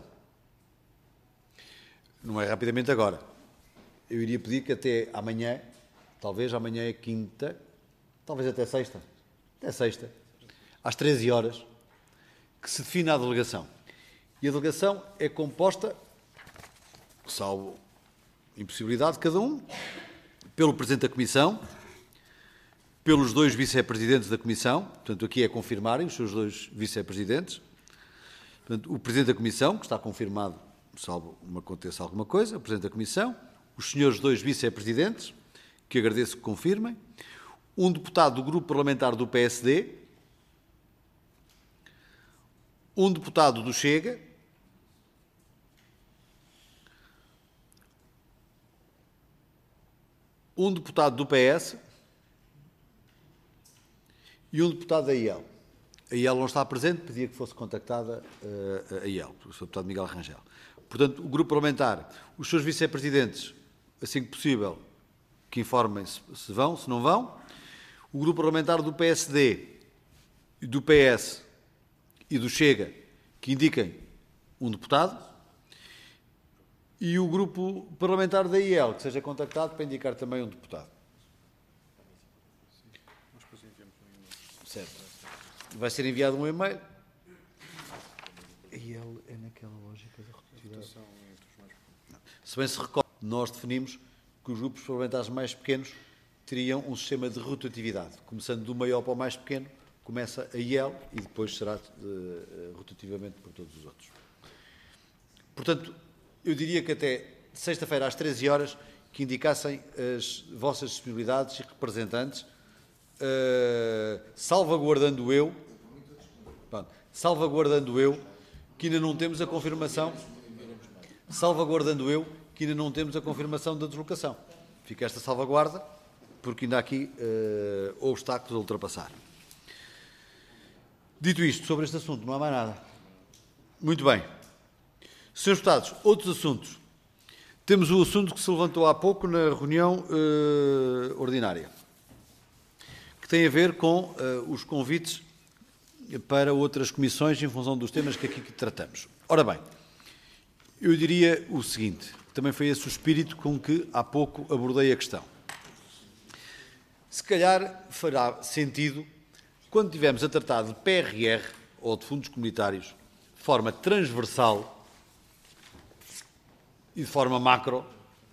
Não é rapidamente agora. Eu iria pedir que até amanhã, talvez amanhã é quinta, talvez até sexta, até sexta, às treze horas, que se defina a delegação. E a delegação é composta, salvo impossibilidade de cada um, pelo Presidente da Comissão, pelos dois vice-presidentes da Comissão, portanto, aqui é confirmarem os seus dois vice-presidentes, portanto, o Presidente da Comissão, que está confirmado, salvo me aconteça alguma coisa, o Presidente da Comissão, os senhores dois vice-presidentes, que agradeço que confirmem, um deputado do Grupo Parlamentar do P S D, um deputado do Chega, um deputado do P S e um deputado da I L. A I L não está presente, pedia que fosse contactada uh, a I L, o senhor deputado Miguel Rangel. Portanto, o grupo parlamentar, os seus vice-presidentes, assim que possível, que informem se, se vão, se não vão. O grupo parlamentar do P S D, do P S e do Chega, que indiquem um deputado. E o grupo parlamentar da I L, que seja contactado para indicar também um deputado. Certo. Vai ser enviado um e-mail. A I L é naquela lógica da rotatividade. Se bem se recorda, nós definimos que os grupos parlamentares mais pequenos teriam um sistema de rotatividade. Começando do maior para o mais pequeno, começa a I L e depois será uh, rotativamente por todos os outros. Portanto, eu diria que até sexta-feira às treze horas que indicassem as vossas disponibilidades e representantes, uh, salvaguardando eu, pronto, salvaguardando eu, que ainda não temos a confirmação, salvaguardando eu, que ainda não temos a confirmação da deslocação. Fica esta salvaguarda, porque ainda há aqui uh, obstáculos a ultrapassar. Dito isto, sobre este assunto, não há mais nada. Muito bem. Senhores deputados, outros assuntos. Temos o assunto que se levantou há pouco na reunião uh, ordinária, que tem a ver com uh, os convites para outras comissões em função dos temas que aqui tratamos. Ora bem, eu diria o seguinte, também foi esse o espírito com que há pouco abordei a questão. Se calhar fará sentido, quando estivermos a tratar de P R R ou de fundos comunitários, de forma transversal e de forma macro,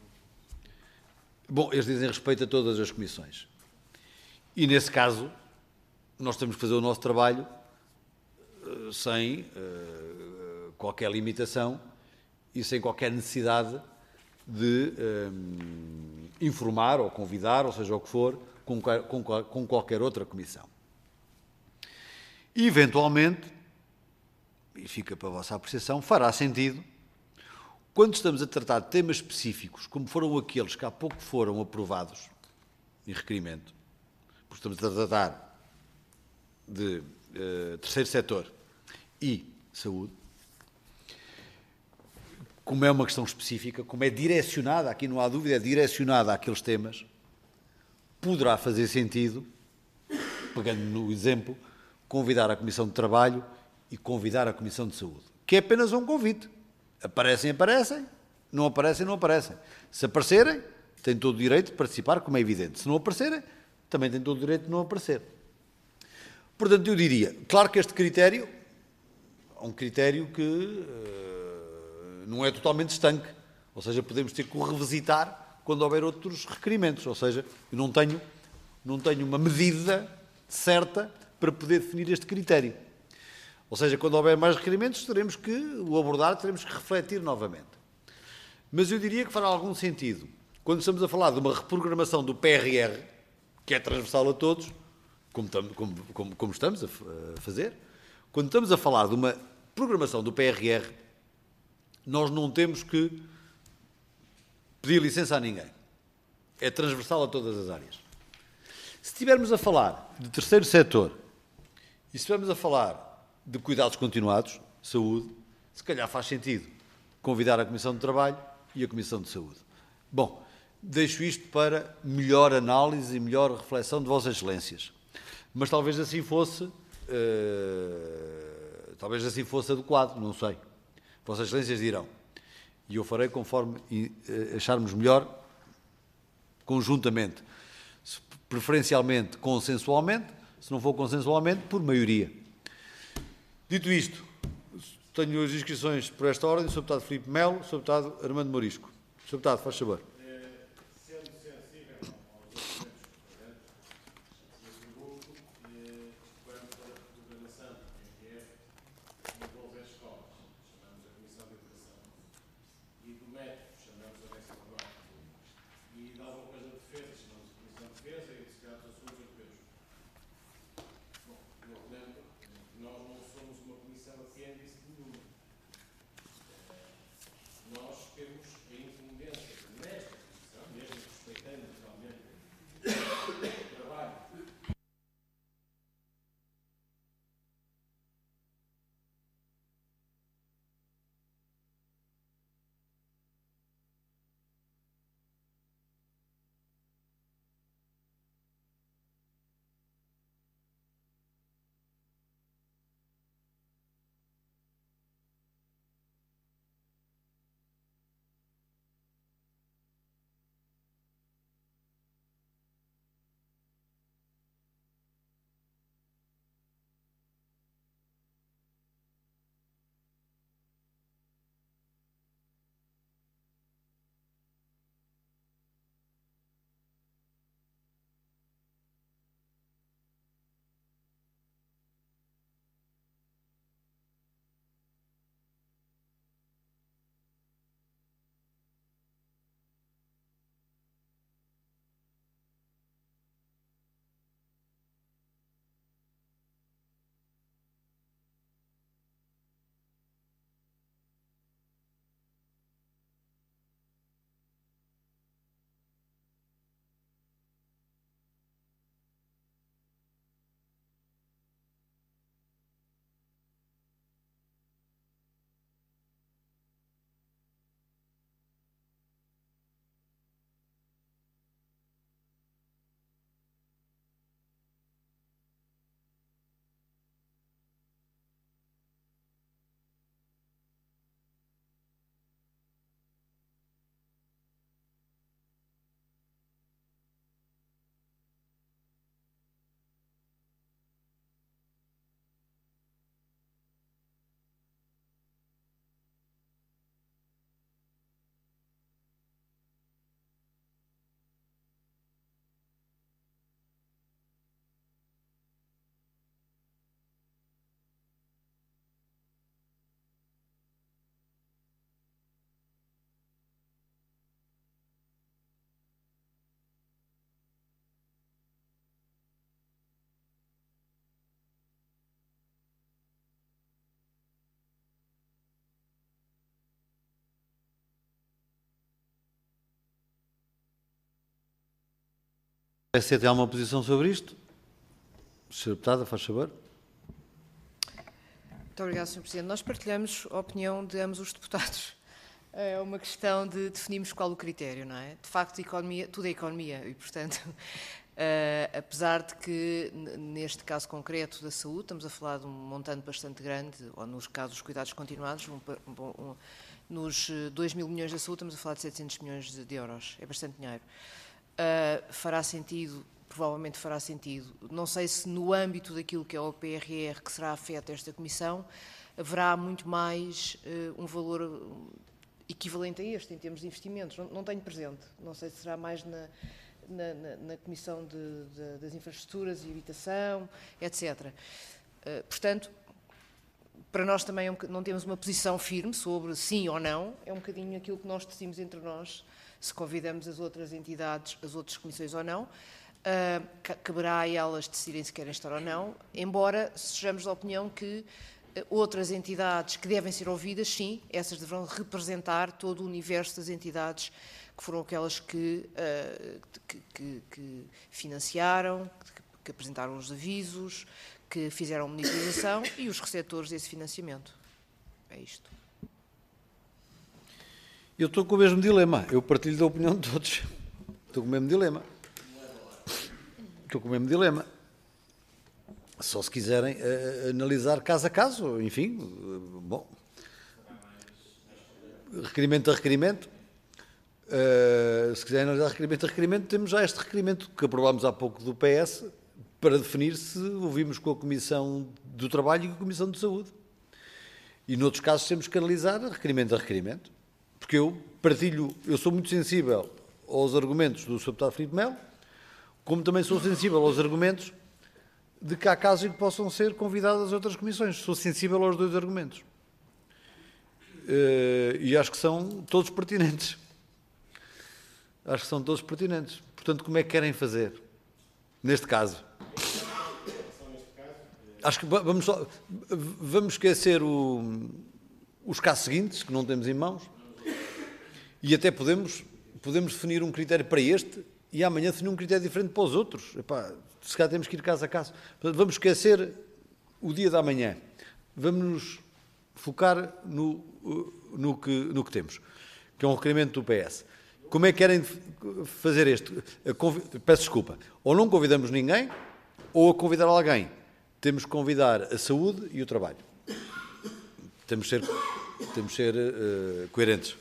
bom, eles dizem respeito a todas as comissões. E, nesse caso, nós temos que fazer o nosso trabalho uh, sem uh, qualquer limitação e sem qualquer necessidade de um, informar ou convidar, ou seja o que for, com, com, com qualquer outra comissão. E, eventualmente, e fica para a vossa apreciação, fará sentido, quando estamos a tratar de temas específicos, como foram aqueles que há pouco foram aprovados em requerimento, porque estamos a tratar de uh, terceiro setor e saúde, como é uma questão específica, como é direcionada, aqui não há dúvida, é direcionada àqueles temas, poderá fazer sentido, pegando no exemplo, convidar a Comissão de Trabalho e convidar a Comissão de Saúde, que é apenas um convite. Aparecem, aparecem, não aparecem, não aparecem. Se aparecerem, têm todo o direito de participar, como é evidente. Se não aparecerem, também têm todo o direito de não aparecer. Portanto, eu diria, claro que este critério é um critério que uh, não é totalmente estanque, ou seja, podemos ter que o revisitar quando houver outros requerimentos, ou seja, eu não tenho, não tenho uma medida certa para poder definir este critério. Ou seja, quando houver mais requerimentos, teremos que o abordar, teremos que refletir novamente. Mas eu diria que fará algum sentido, quando estamos a falar de uma reprogramação do P R R, que é transversal a todos, como, como, como, como estamos a fazer, quando estamos a falar de uma programação do P R R, nós não temos que pedir licença a ninguém. É transversal a todas as áreas. Se estivermos a falar de terceiro setor, e se estivermos a falar de cuidados continuados, saúde, se calhar faz sentido convidar a Comissão de Trabalho e a Comissão de Saúde. Bom, deixo isto para melhor análise e melhor reflexão de Vossas Excelências. Mas talvez assim fosse, uh, talvez assim fosse adequado, não sei. Vossas Excelências dirão. E eu farei conforme uh, acharmos melhor, conjuntamente. Preferencialmente, consensualmente, se não for consensualmente, por maioria. Dito isto, tenho as inscrições por esta ordem, senhor Deputado Filipe Melo, senhor Deputado Armando Morisco. senhor Deputado, faz favor. Nós temos a incumbência, nesta P S C tem alguma posição sobre isto? senhora Deputada, faz favor. Muito obrigada, senhor Presidente. Nós partilhamos a opinião de ambos os deputados. É uma questão de definirmos qual o critério, não é? De facto, economia, tudo é economia e, portanto, uh, apesar de que, neste caso concreto da saúde, estamos a falar de um montante bastante grande, ou nos casos dos cuidados continuados, um, um, um, nos dois mil milhões da saúde, estamos a falar de setecentos milhões de, de euros. É bastante dinheiro. Uh, fará sentido, provavelmente fará sentido. Não sei se no âmbito daquilo que é o P R R que será afeto a esta Comissão, haverá muito mais uh, um valor equivalente a este, em termos de investimentos. Não, não tenho presente. Não sei se será mais na, na, na, na Comissão de, de, das Infraestruturas e Habitação, etcétera. Uh, portanto, para nós também é um, não temos uma posição firme sobre sim ou não. É um bocadinho aquilo que nós decidimos entre nós, se convidamos as outras entidades, as outras comissões ou não. Uh, caberá a elas decidirem se querem estar ou não, embora sejamos da opinião que outras entidades que devem ser ouvidas, sim, essas deverão representar todo o universo das entidades que foram aquelas que, uh, que, que, que financiaram, que, que apresentaram os avisos, que fizeram a monitorização e os receptores desse financiamento. É isto. Eu estou com o mesmo dilema. Eu partilho da opinião de todos. Estou com o mesmo dilema. Estou com o mesmo dilema. Só se quiserem uh, analisar caso a caso, enfim, uh, bom, requerimento a requerimento, uh, se quiserem analisar requerimento a requerimento, temos já este requerimento que aprovámos há pouco do P S para definir se ouvimos com a Comissão do Trabalho e com a Comissão de Saúde. E noutros casos temos que analisar requerimento a requerimento, porque eu partilho, eu sou muito sensível aos argumentos do senhor Deputado Filipe Melo, como também sou sensível aos argumentos de que há casos em que possam ser convidadas outras comissões. Sou sensível aos dois argumentos. Uh, e acho que são todos pertinentes. Acho que são todos pertinentes. Portanto, como é que querem fazer? Neste caso. Acho que vamos, só, vamos esquecer o, os casos seguintes, que não temos em mãos, e até podemos, podemos definir um critério para este e amanhã definir um critério diferente para os outros. Epá, se calhar temos que ir caso a caso. Portanto, vamos esquecer o dia da manhã. Vamos nos focar no, no, que, no que temos, que é um requerimento do P S. Como é que querem fazer este? Peço desculpa. Ou não convidamos ninguém, ou a convidar alguém. Temos que convidar a saúde e o trabalho. Temos que ser, temos que ser uh, coerentes.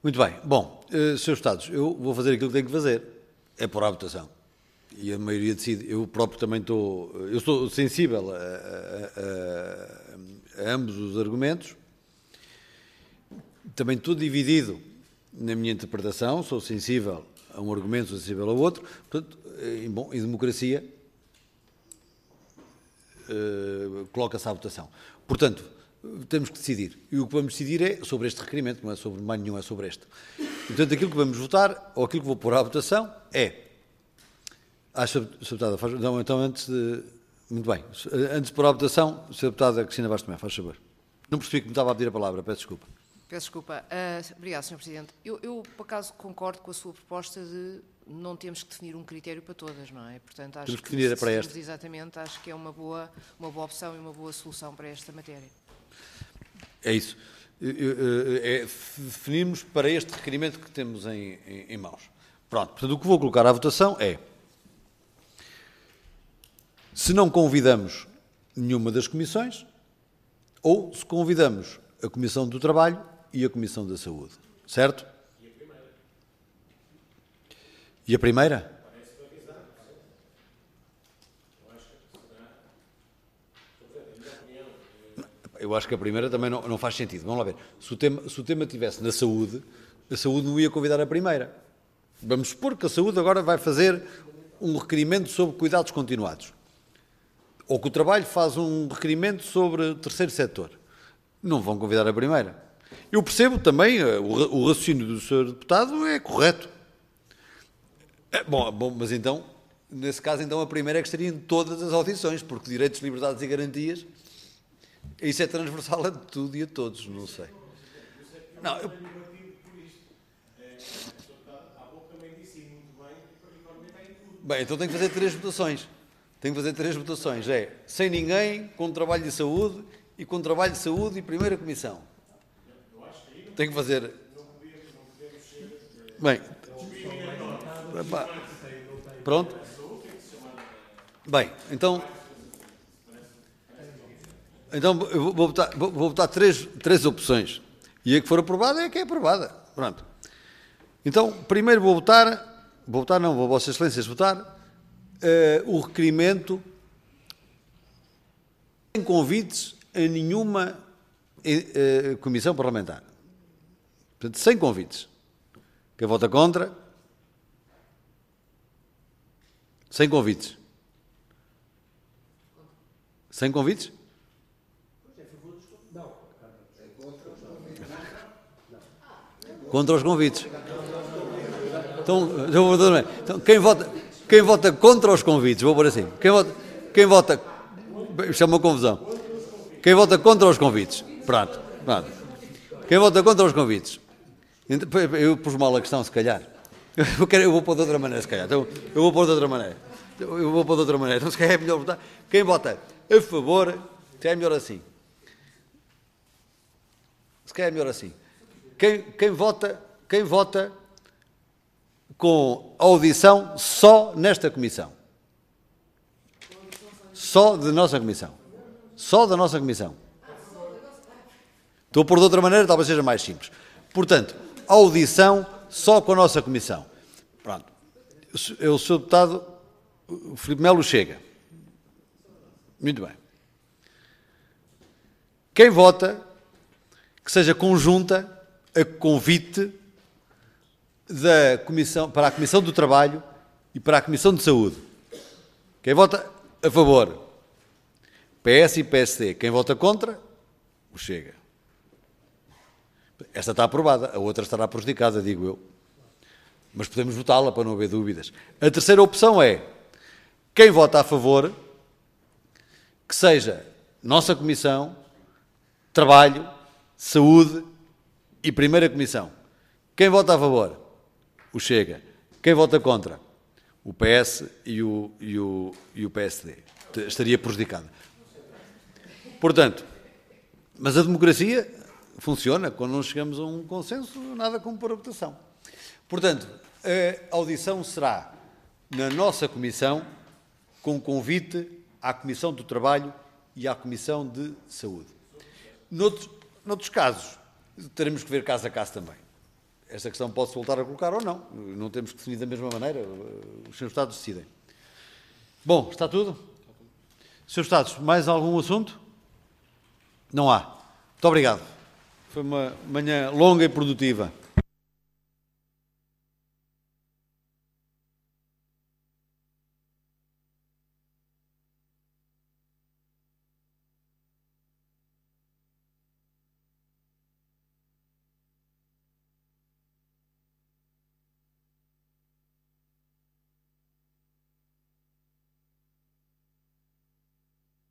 Muito bem. Bom, uh, senhores Deputados, eu vou fazer aquilo que tenho que fazer. É pôr à votação. E a maioria decide. Eu próprio também estou... Eu estou sensível a, a, a, a ambos os argumentos. Também estou dividido na minha interpretação. Sou sensível a um argumento, sou sensível ao outro. Portanto, em, bom, em democracia, uh, coloca-se à votação. Portanto, temos que decidir. E o que vamos decidir é sobre este requerimento, não é sobre mais nenhum, é sobre este. E, portanto, aquilo que vamos votar, ou aquilo que vou pôr à votação, é... Acho, Deputada, faz... Não, então antes de... Muito bem. Antes de pôr à votação, Senhora Deputada Cristina Bastos Tomé, faz favor. Não percebi que me estava a pedir a palavra, peço desculpa. Peço desculpa. Uh, obrigado, senhor Presidente. Eu, eu, por acaso, concordo com a sua proposta de não temos que definir um critério para todas, não é? Portanto, acho temos que que definir para esta. Exatamente, acho que é uma boa, uma boa opção e uma boa solução para esta matéria. É isso. É, definirmos para este requerimento que temos em, em, em mãos. Pronto, portanto, o que vou colocar à votação é: se não convidamos nenhuma das comissões, ou se convidamos a Comissão do Trabalho e a Comissão da Saúde. Certo? E a primeira? Eu acho que a primeira também não, não faz sentido. Vamos lá ver. Se o tema, se o tema estivesse na saúde, a saúde não ia convidar a primeira. Vamos supor que a saúde agora vai fazer um requerimento sobre cuidados continuados. Ou que o trabalho faz um requerimento sobre o terceiro setor. Não vão convidar a primeira. Eu percebo também, o, o raciocínio do senhor Deputado é correto. É, bom, bom, mas então, nesse caso, então a primeira é que estaria em todas as audições, porque direitos, liberdades e garantias... Isso é transversal a tudo e a todos, não sei. Não, eu... Bem, então tenho que fazer três votações. Tenho que fazer três votações. É sem ninguém, com trabalho de saúde e com trabalho de saúde e primeira comissão. Tenho que fazer... Bem... Pronto? Bem, então... Então, eu vou votar, vou votar três, três opções. E a que for aprovada é a que é aprovada. Pronto. Então, primeiro vou votar, vou votar não, vou Vossas Excelências votar, uh, o requerimento sem convites a nenhuma uh, comissão parlamentar. Portanto, sem convites. Quem vota contra? Sem convites. Sem convites? Contra os convites. Então, eu vou dizer, então quem, vota, quem vota contra os convites, vou pôr assim, quem vota, quem vota, isto é uma confusão, quem vota contra os convites, pronto, pronto. Quem vota contra os convites, eu pus mal a questão, se calhar, eu, quero, eu vou pôr de outra maneira, se calhar, então, eu vou pôr de outra maneira, eu vou pôr de outra maneira, então se calhar é melhor votar, quem vota a favor, se calhar é melhor assim, se calhar é melhor assim. Quem, quem, vota, quem vota com audição só nesta comissão? Só de nossa comissão. Só da nossa comissão. Estou a pôr de outra maneira, talvez seja mais simples. Portanto, audição só com a nossa comissão. Pronto. O senhor Deputado Filipe Melo chega. Muito bem. Quem vota que seja conjunta a convite da comissão, para a Comissão do Trabalho e para a Comissão de Saúde. Quem vota a favor? P S e P S D. Quem vota contra? O Chega. Esta está aprovada, a outra estará prejudicada, digo eu. Mas podemos votá-la para não haver dúvidas. A terceira opção é, quem vota a favor, que seja nossa Comissão, Trabalho, Saúde e Primeira Comissão. Quem vota a favor? O Chega. Quem vota contra? O P S e o, e o, e o P S D. Estaria prejudicado. Portanto, mas a democracia funciona. Quando não chegamos a um consenso, nada como pôr a votação. Portanto, a audição será na nossa comissão, com convite à Comissão do Trabalho e à Comissão de Saúde. Noutros, noutros casos, teremos que ver caso a caso também. esta questão pode-se voltar a colocar ou não. Não temos que definir da mesma maneira. Os senhores Estados decidem. Bom, está tudo? senhores Estados, mais algum assunto? Não há. Muito obrigado. Foi uma manhã longa e produtiva.